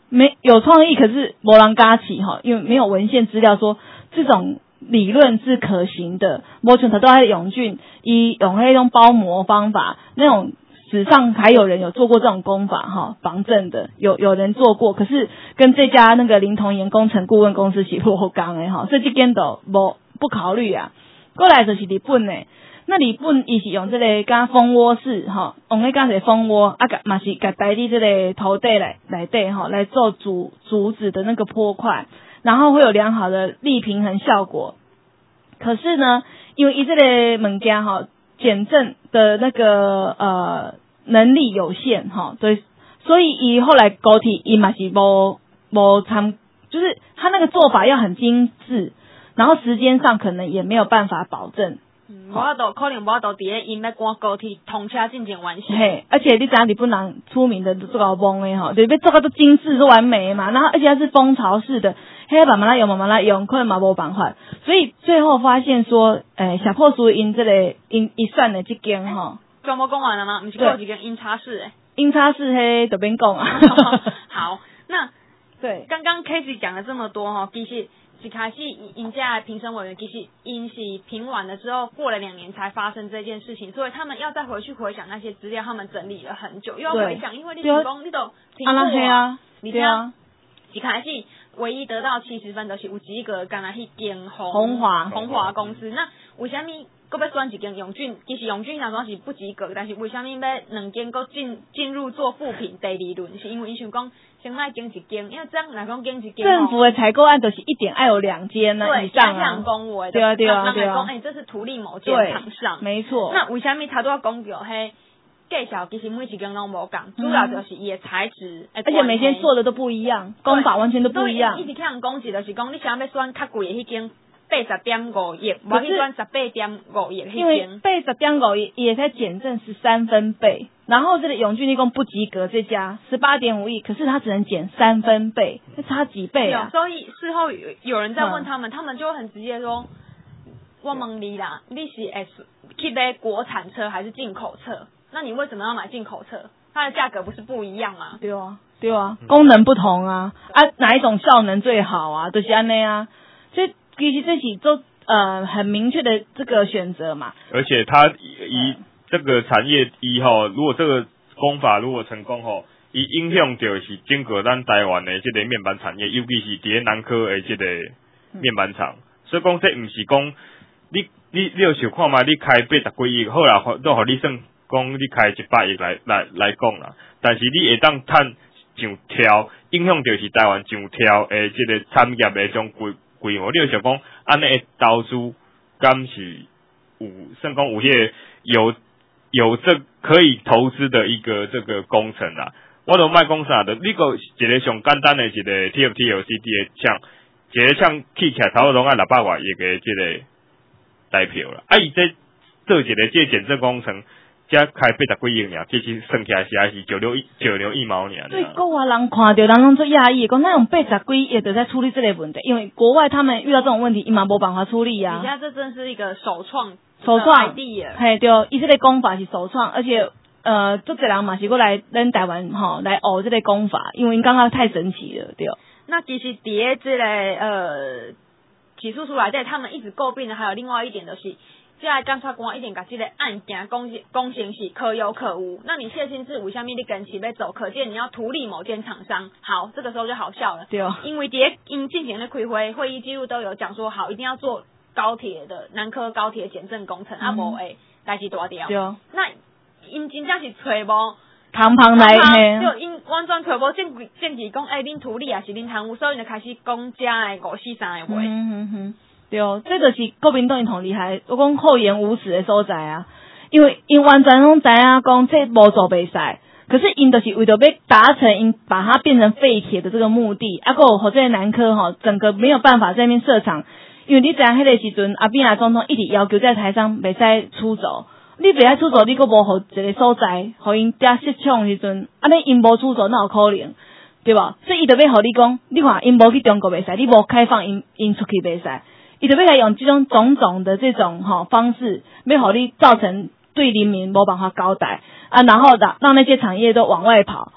没有创意，可是没人敢起哈，因为没有文献资料说这种理论是可行的。没像他都在永俊，用那种包膜方法，那种史上还有人有做过这种工法哈，防震的有人做过，可是跟这家那个林同研工程顾问公司是落岗的哈，所以这间都不考虑啊。过来就是日本的。那日本伊是用这个甲蜂窝式吼，用迄甲一个蜂窝啊，嘛是甲带伫这个土地内底吼来做竹子的那个坡块，然后会有良好的力平衡效果。可是呢，因为伊这个物件吼减震的那个能力有限吼，对，所以伊后来高铁伊嘛是无参，就是他那个做法要很精致，然后时间上可能也没有办法保证。 可能无法度伫咧因要赶高铁通车进前完成。 嘿，而且你知影日本人出名的做到懵的吼，就是要做到都精致、都完美嘛。然后而且它是蜂巢式的，慢慢来用，可能嘛无办法。所以最后发现说，小破叔因这个因算的这间吼， 全部讲完了吗？不是还有一间音叉式诶。 音叉式嘿，就别讲啊。 好，那对， 刚刚 Casey 讲了这么多哈，其实。一开始因家评审委员其实因是评完了之后，过了2年才发生这件事情，所以他们要再回去回想那些资料，他们整理了很久，又要回想，因为你提供你都评过啊，你听，一开始唯一得到70分就是有几个干那去间红华公司，那为什么搁要选一间永俊？其实永俊那时是不及格，但是为什么要2间搁进入做复评第2轮？是因为伊想讲。先卖经一间，因为这样来讲经一间， 政府的采购案就是一点爱有2间呢以上啊。公维对啊， 这是图利某间厂商， 没错。 那为什么他都要讲到嘿？介绍其实每一间拢无共，主要就是伊的材质， 而且每间做的都不一样，工法完全都不一样。 一直听人讲起就是讲，你想要选较贵的迄间。80.5亿，我去选18.5亿， 因为80.5亿也才减震13分贝，然后这个永俊立功不及格这家18.5亿，可是他只能减3分贝，那差几倍啊？ 所以事后有人在问他们，他们就会很直接说：“我问你啦，你是去买国产车还是进口车？那你为什么要买进口车？它的价格不是不一样吗？” 对啊，功能不同啊，哪一种效能最好啊？就是安内啊，所以。其实这是都很明确的这个选择嘛， 而且它以这个产业如果这个工法如果成功伊影响就是整个咱台湾的这个面板产业，尤其是伫南科的这个面板厂，所以讲这不是讲你要想看嘛，你开80几亿，好啦，都互你算讲你开100亿来讲啦，但是你会当趁上跳，影响就是台湾上跳的这个产业的种规模，你就想讲，安尼的投资，敢是算讲有迄个有这可以投资的一个这个工程啦。我都卖讲啥的，你个一个上简单的一个 TFT LCD 的枪，一个枪起起来差不多拢按600瓦一个这个代票啦。伊这做一个这减震工程。才开80几亿尔，其实算起来是还是96亿毛尔。 对，国外人看到，人拢做讶异，讲那种80几亿就在处理这类问题，因为国外他们遇到这种问题，伊嘛无办法处理啊。 现在这真是一个首创， 嘿对，伊这个工法是首创，而且足侪人嘛是过来咱台湾来学这个工法，因为因感觉太神奇了，对。 那其实伫这个起诉书内底，他们一直诟病的还有另外一点就是。这个检察官一定把这个案件公行是可有可无。那你谢新志为什么你跟其要走？可见你要图利某间厂商。好，这个时候就好笑了。 对哦。 因为因进行的开会议记录都有讲说，好，一定要做高铁的南科高铁减震工程，无诶，代志大条。 对哦。 那因真正是找无旁来嘿。 就因完全找无证据讲，恁图利也是恁贪污，所以就开始讲这的543的话。 对，这就是国民党因同厉害，我讲厚颜无耻的所在啊！因为因完全拢知影讲这无做袂使，可是因就是为了要达成因把它变成废铁的这个目的，还有或者南科整个没有办法在那边设厂，因为你知影迄个时阵阿扁总统一直要求在台上袂使出走，你袂使出走，你阁无互一个所在，互因遐失抢时阵，安尼因无出走，哪有可能？对吧？所以伊就要互你讲，你看因无去中国袂使，你无开放因出去袂使。伊就要来用这种种种的这种方式，要互你造成对人民无办法交代啊，然后让那些产业都往外跑，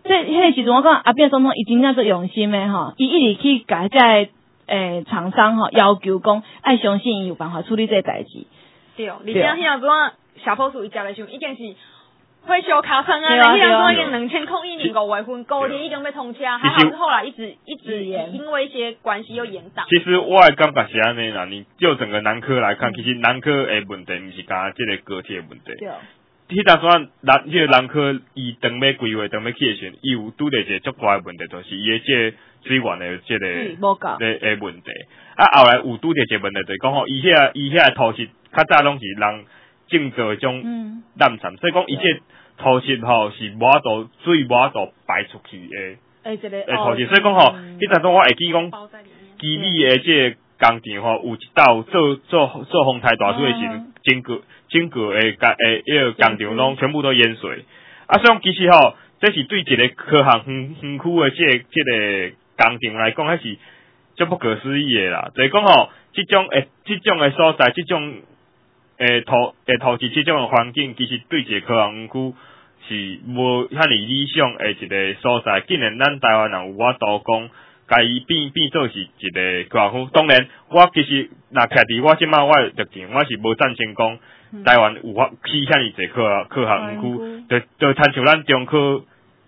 迄个时阵我讲阿扁总统伊真正做用心诶吼，伊一直去甲这厂商吼要求讲爱相信伊有办法处理这代志。 对，而且迄阵阵小破树伊食的时候已经是火烧卡坑啊，迄阵阵已经2001年5月份高铁已经要通车，还好是后来一直因为一些关系又延宕。 其实我的感觉是安尼啦，你就整个南科来看，其实南科的问题毋是干这个高铁的问题。 对。 迄当阵迄个南科伊当要规划，当要去的时候，伊有拄着一个足大的问题，就是伊的这个水源的这个的问题。啊，后来有拄着一个问题，就是讲吼，伊遐土质较早拢是人种做种滥产，所以讲伊这土质吼是无法度水无法度排出去的土质，所以讲吼，迄阵阵我会记讲，基米的这个工厂吼有一道做风台大水的时候，整个迄个工厂拢全部都淹水。啊，所以其实吼，这是对一个科学园区的这个工厂来讲，迄是足不可思议的啦。就是讲吼，这种的所在，这种土质，这种的环境，其实对一个科学园区是无遐尼理想的一个所在。竟然咱台湾人有法度讲，甲伊变做是一个科学园区。当然，我其实若徛伫我即摆我的立场，我是无赞成讲台湾有法起遐尼济科学园区，就参像咱中科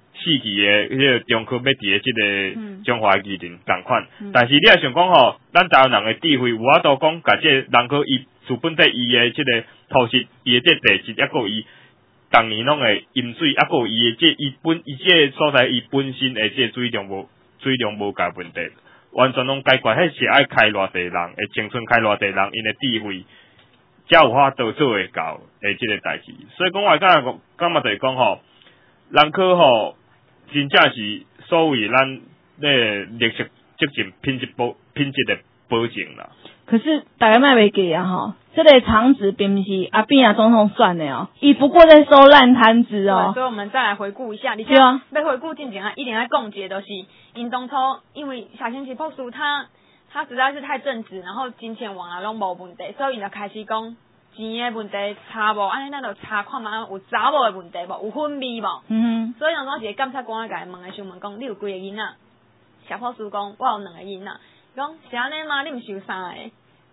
4期的迄个中科要伫的即个中华艺人共款。但是你也想讲吼，咱台湾人的智慧有法度讲，甲这人科伊自本地伊的即个土质，伊的这地质，抑个伊当年拢会饮水，抑个伊的伊这所在伊本身的这水量无解问题，完全拢解决。迄是爱开偌济人，会青春开偌济人，因的智慧才有法度做会到的即个代志。所以讲我感觉就是讲吼，人科吼真正是所谓咱绿色接近品质的保证啦。 可是大家莫袂记啊吼，这个厂址并不是阿扁总统选的哦，伊不过在收烂摊子哦。 所以我们再来回顾一下，你像要回顾进前啊，一定要讲解的是，因当初因为小前期破叔他实在是太正直，然后金钱往来拢无问题，所以伊就开始讲钱的问题查无，安尼咱就查看嘛有查某的问题无，有分泌无。所以当初一个检察官甲伊问的时候问讲，你有几个囡仔？小破叔讲，我有2个囡仔。讲是安尼吗？你毋是有3个？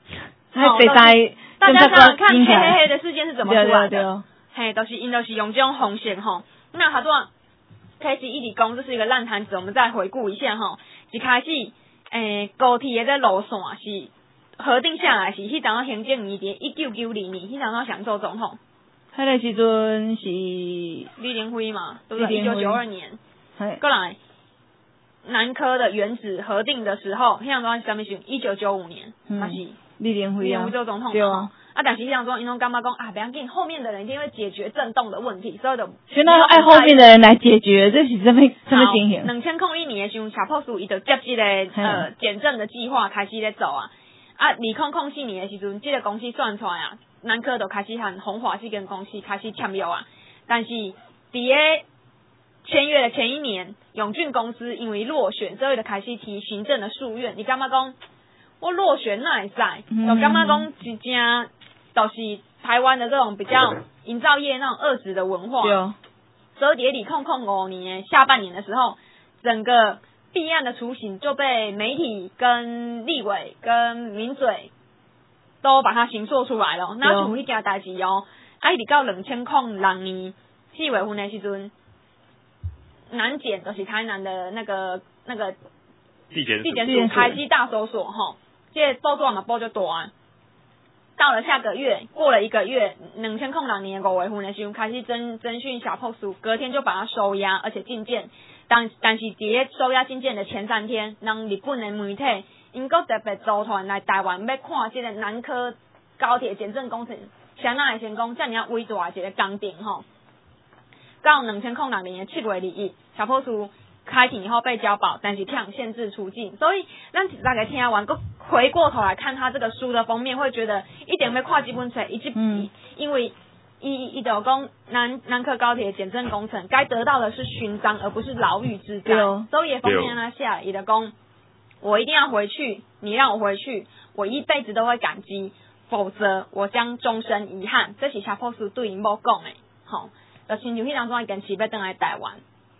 大家想看黑黑的事件是怎么出来的？嘿，就是因就是用这种方式吼。那他说开始一直讲这是一个烂摊子，我们再回顾一下吼。一开始高铁的这路线是核定下来是迄阵啊行政院伫1992年，迄阵啊想做总统。 迄个时阵是李登辉嘛，对不对？1992年。过来。南科的原址核定的时候，迄样东西上面是1995年，那是李登辉做总统对啊。 但是迄样东因拢感觉讲啊，不要紧，后面的人一定会解决震动的问题，所以就现在要爱后面的人来解决，这是什么情形 ？2001年的时候，小破叔伊就接这个减震的计划开始咧走啊。2004年的时阵，这个公司算出来啊，南科就开始和鸿华这间公司开始签约啊，但是伫个签约的前一年，永俊公司因为落选，所以就开始提行政的诉愿。你感觉讲我落选那会使？就感觉讲真正就是台湾的这种比较营造业那种恶质的文化。所以伫2005年下半年的时候，整个弊案的雏形就被媒体跟立委跟民嘴都把它形塑出来了。那是有一件代志哦，一直到2006年4月份的时阵。南检就是台南的那个地检署开机大搜索吼，这报纸嘛报就大。到了下个月，过了1个月，2006年5月份的时候开始侦讯小破叔，隔天就把他收押，而且禁见。但是伫收押禁见的前3天，让日本的媒体因搁特别组团来台湾要看这个南科高铁检证工程，谁那会成功这样伟大的一个工程吼。到2006年7月2日，小破叔开庭以后被交保，但是跳限制出境。所以咱大概听完，搁回过头来看他这个书的封面，会觉得一点要看这本书，因为伊就讲南科高铁检证工程该得到的是勋章，而不是牢狱之灾。所以封面他下伊就讲，我一定要回去，你让我回去，我一辈子都会感激，否则我将终身遗憾。这是小破叔对因某讲的，吼。就亲像迄当中坚持要回来台湾，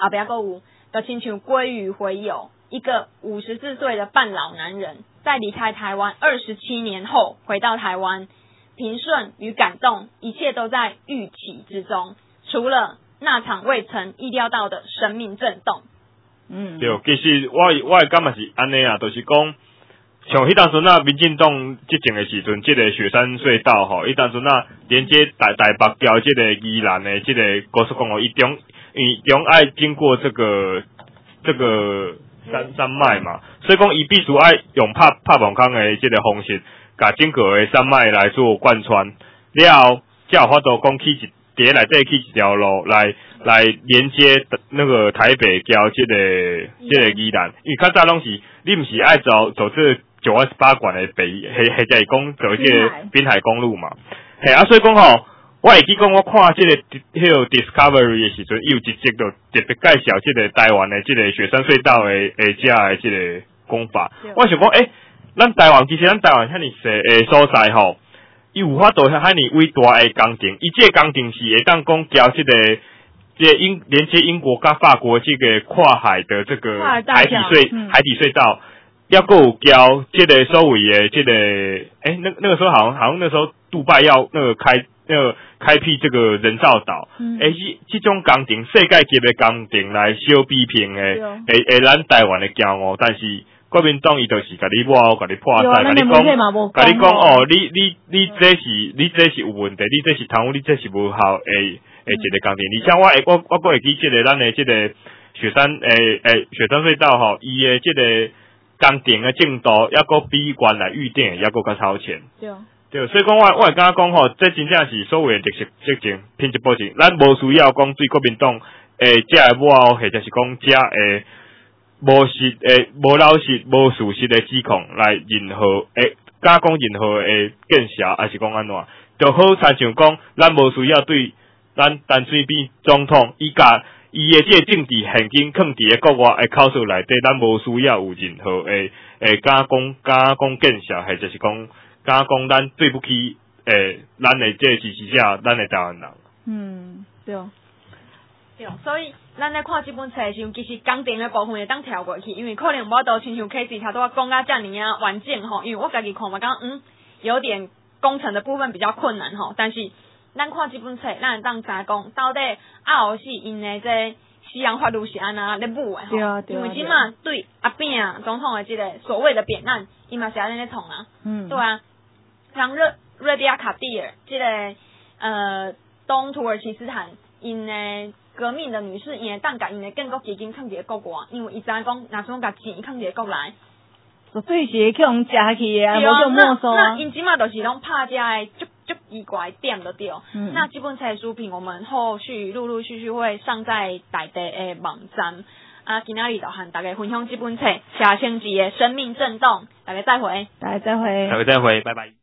后壁还有，就亲像鲑鱼洄游，一个54岁的半老男人，在离开台湾27年后回到台湾，平顺与感动，一切都在预期之中，除了那场未曾意料到的生命震动。 对，其实我的感觉是安尼啊，就是讲。像迄当阵啊，民进党执政的时阵，即个雪山隧道吼，伊当阵啊连接台北交即个宜兰的即个高速公路，伊中爱经过这个山脉嘛，所以讲伊必须爱用拍网康的即个方式，甲整个的山脉来做贯穿，了才有法度讲起伫内底起一条路来连接那个台北交即个宜兰，因为较早拢是你毋是爱走这个918管的北，或者是讲走这个滨海公路嘛，嘿啊，所以讲吼，我会记讲我看这个迄个 Discovery 的时阵，伊有一集就特别介绍这个台湾的这个雪山隧道的下的这个工法。我想讲，咱台湾遐尼细的所在吼，伊有法度遐尼伟大的工程，伊这个工程是会当讲交这个连接英国甲法国这个跨海的这个海底隧道。要够有交这个所谓的这个，那个时候好像那时候杜拜要开辟这个人造岛，这种工程世界级的工程来小比拼的，咱台湾的骄傲，但是国民党伊就是甲你抹，甲你破坏，甲你讲哦，你这是有问题，你这是贪污，你这是无效的一个工程，而且我会记这个咱的这个雪山隧道吼，伊的这个。工程的进度还阁比原来预定还阁较超前，对，所以讲我会感觉讲吼，这真正是所谓的直情品质保证，咱无需要讲对国民党遮的抹，或者是讲遮的无老实、无事实的指控来任何敢讲任何的见效，还是讲安怎，就好亲像讲，咱无需要对咱陈水扁总统伊的这政治现金放伫个国外的口述内底，咱无需要有任何敢讲见效，或者是讲咱对不起咱的这支持者，咱的台湾人。 对。对，所以咱咧看这本册的时候，其实工程的部分会当跳过去，因为可能无都亲像 Casey 他都讲啊遮尔啊完整吼，因为我家己看嘛，讲有点工程的部分比较困难吼，但是。咱看这本册，咱会当知讲到底后是因的这西洋法律是安那咧舞的吼，因为即嘛对阿扁总统的这个所谓的扁案，伊嘛是安尼咧创啊，对啊，像瑞迪亚卡蒂尔这个东土耳其斯坦因的革命的女士，因会当甲因的建国基金放伫个国外，因为伊知讲若想甲钱放伫个国内。 所以是去互食去啊，无叫没收啊。 那因即嘛就是拢拍遮的足奇怪点就对。那这本册的书评，我们后续陆陆续续会上在大地的网站。今仔日就和大家分享这本册《谢清志的生命震动》，大家再会。 大家再会。 大家再会，拜拜。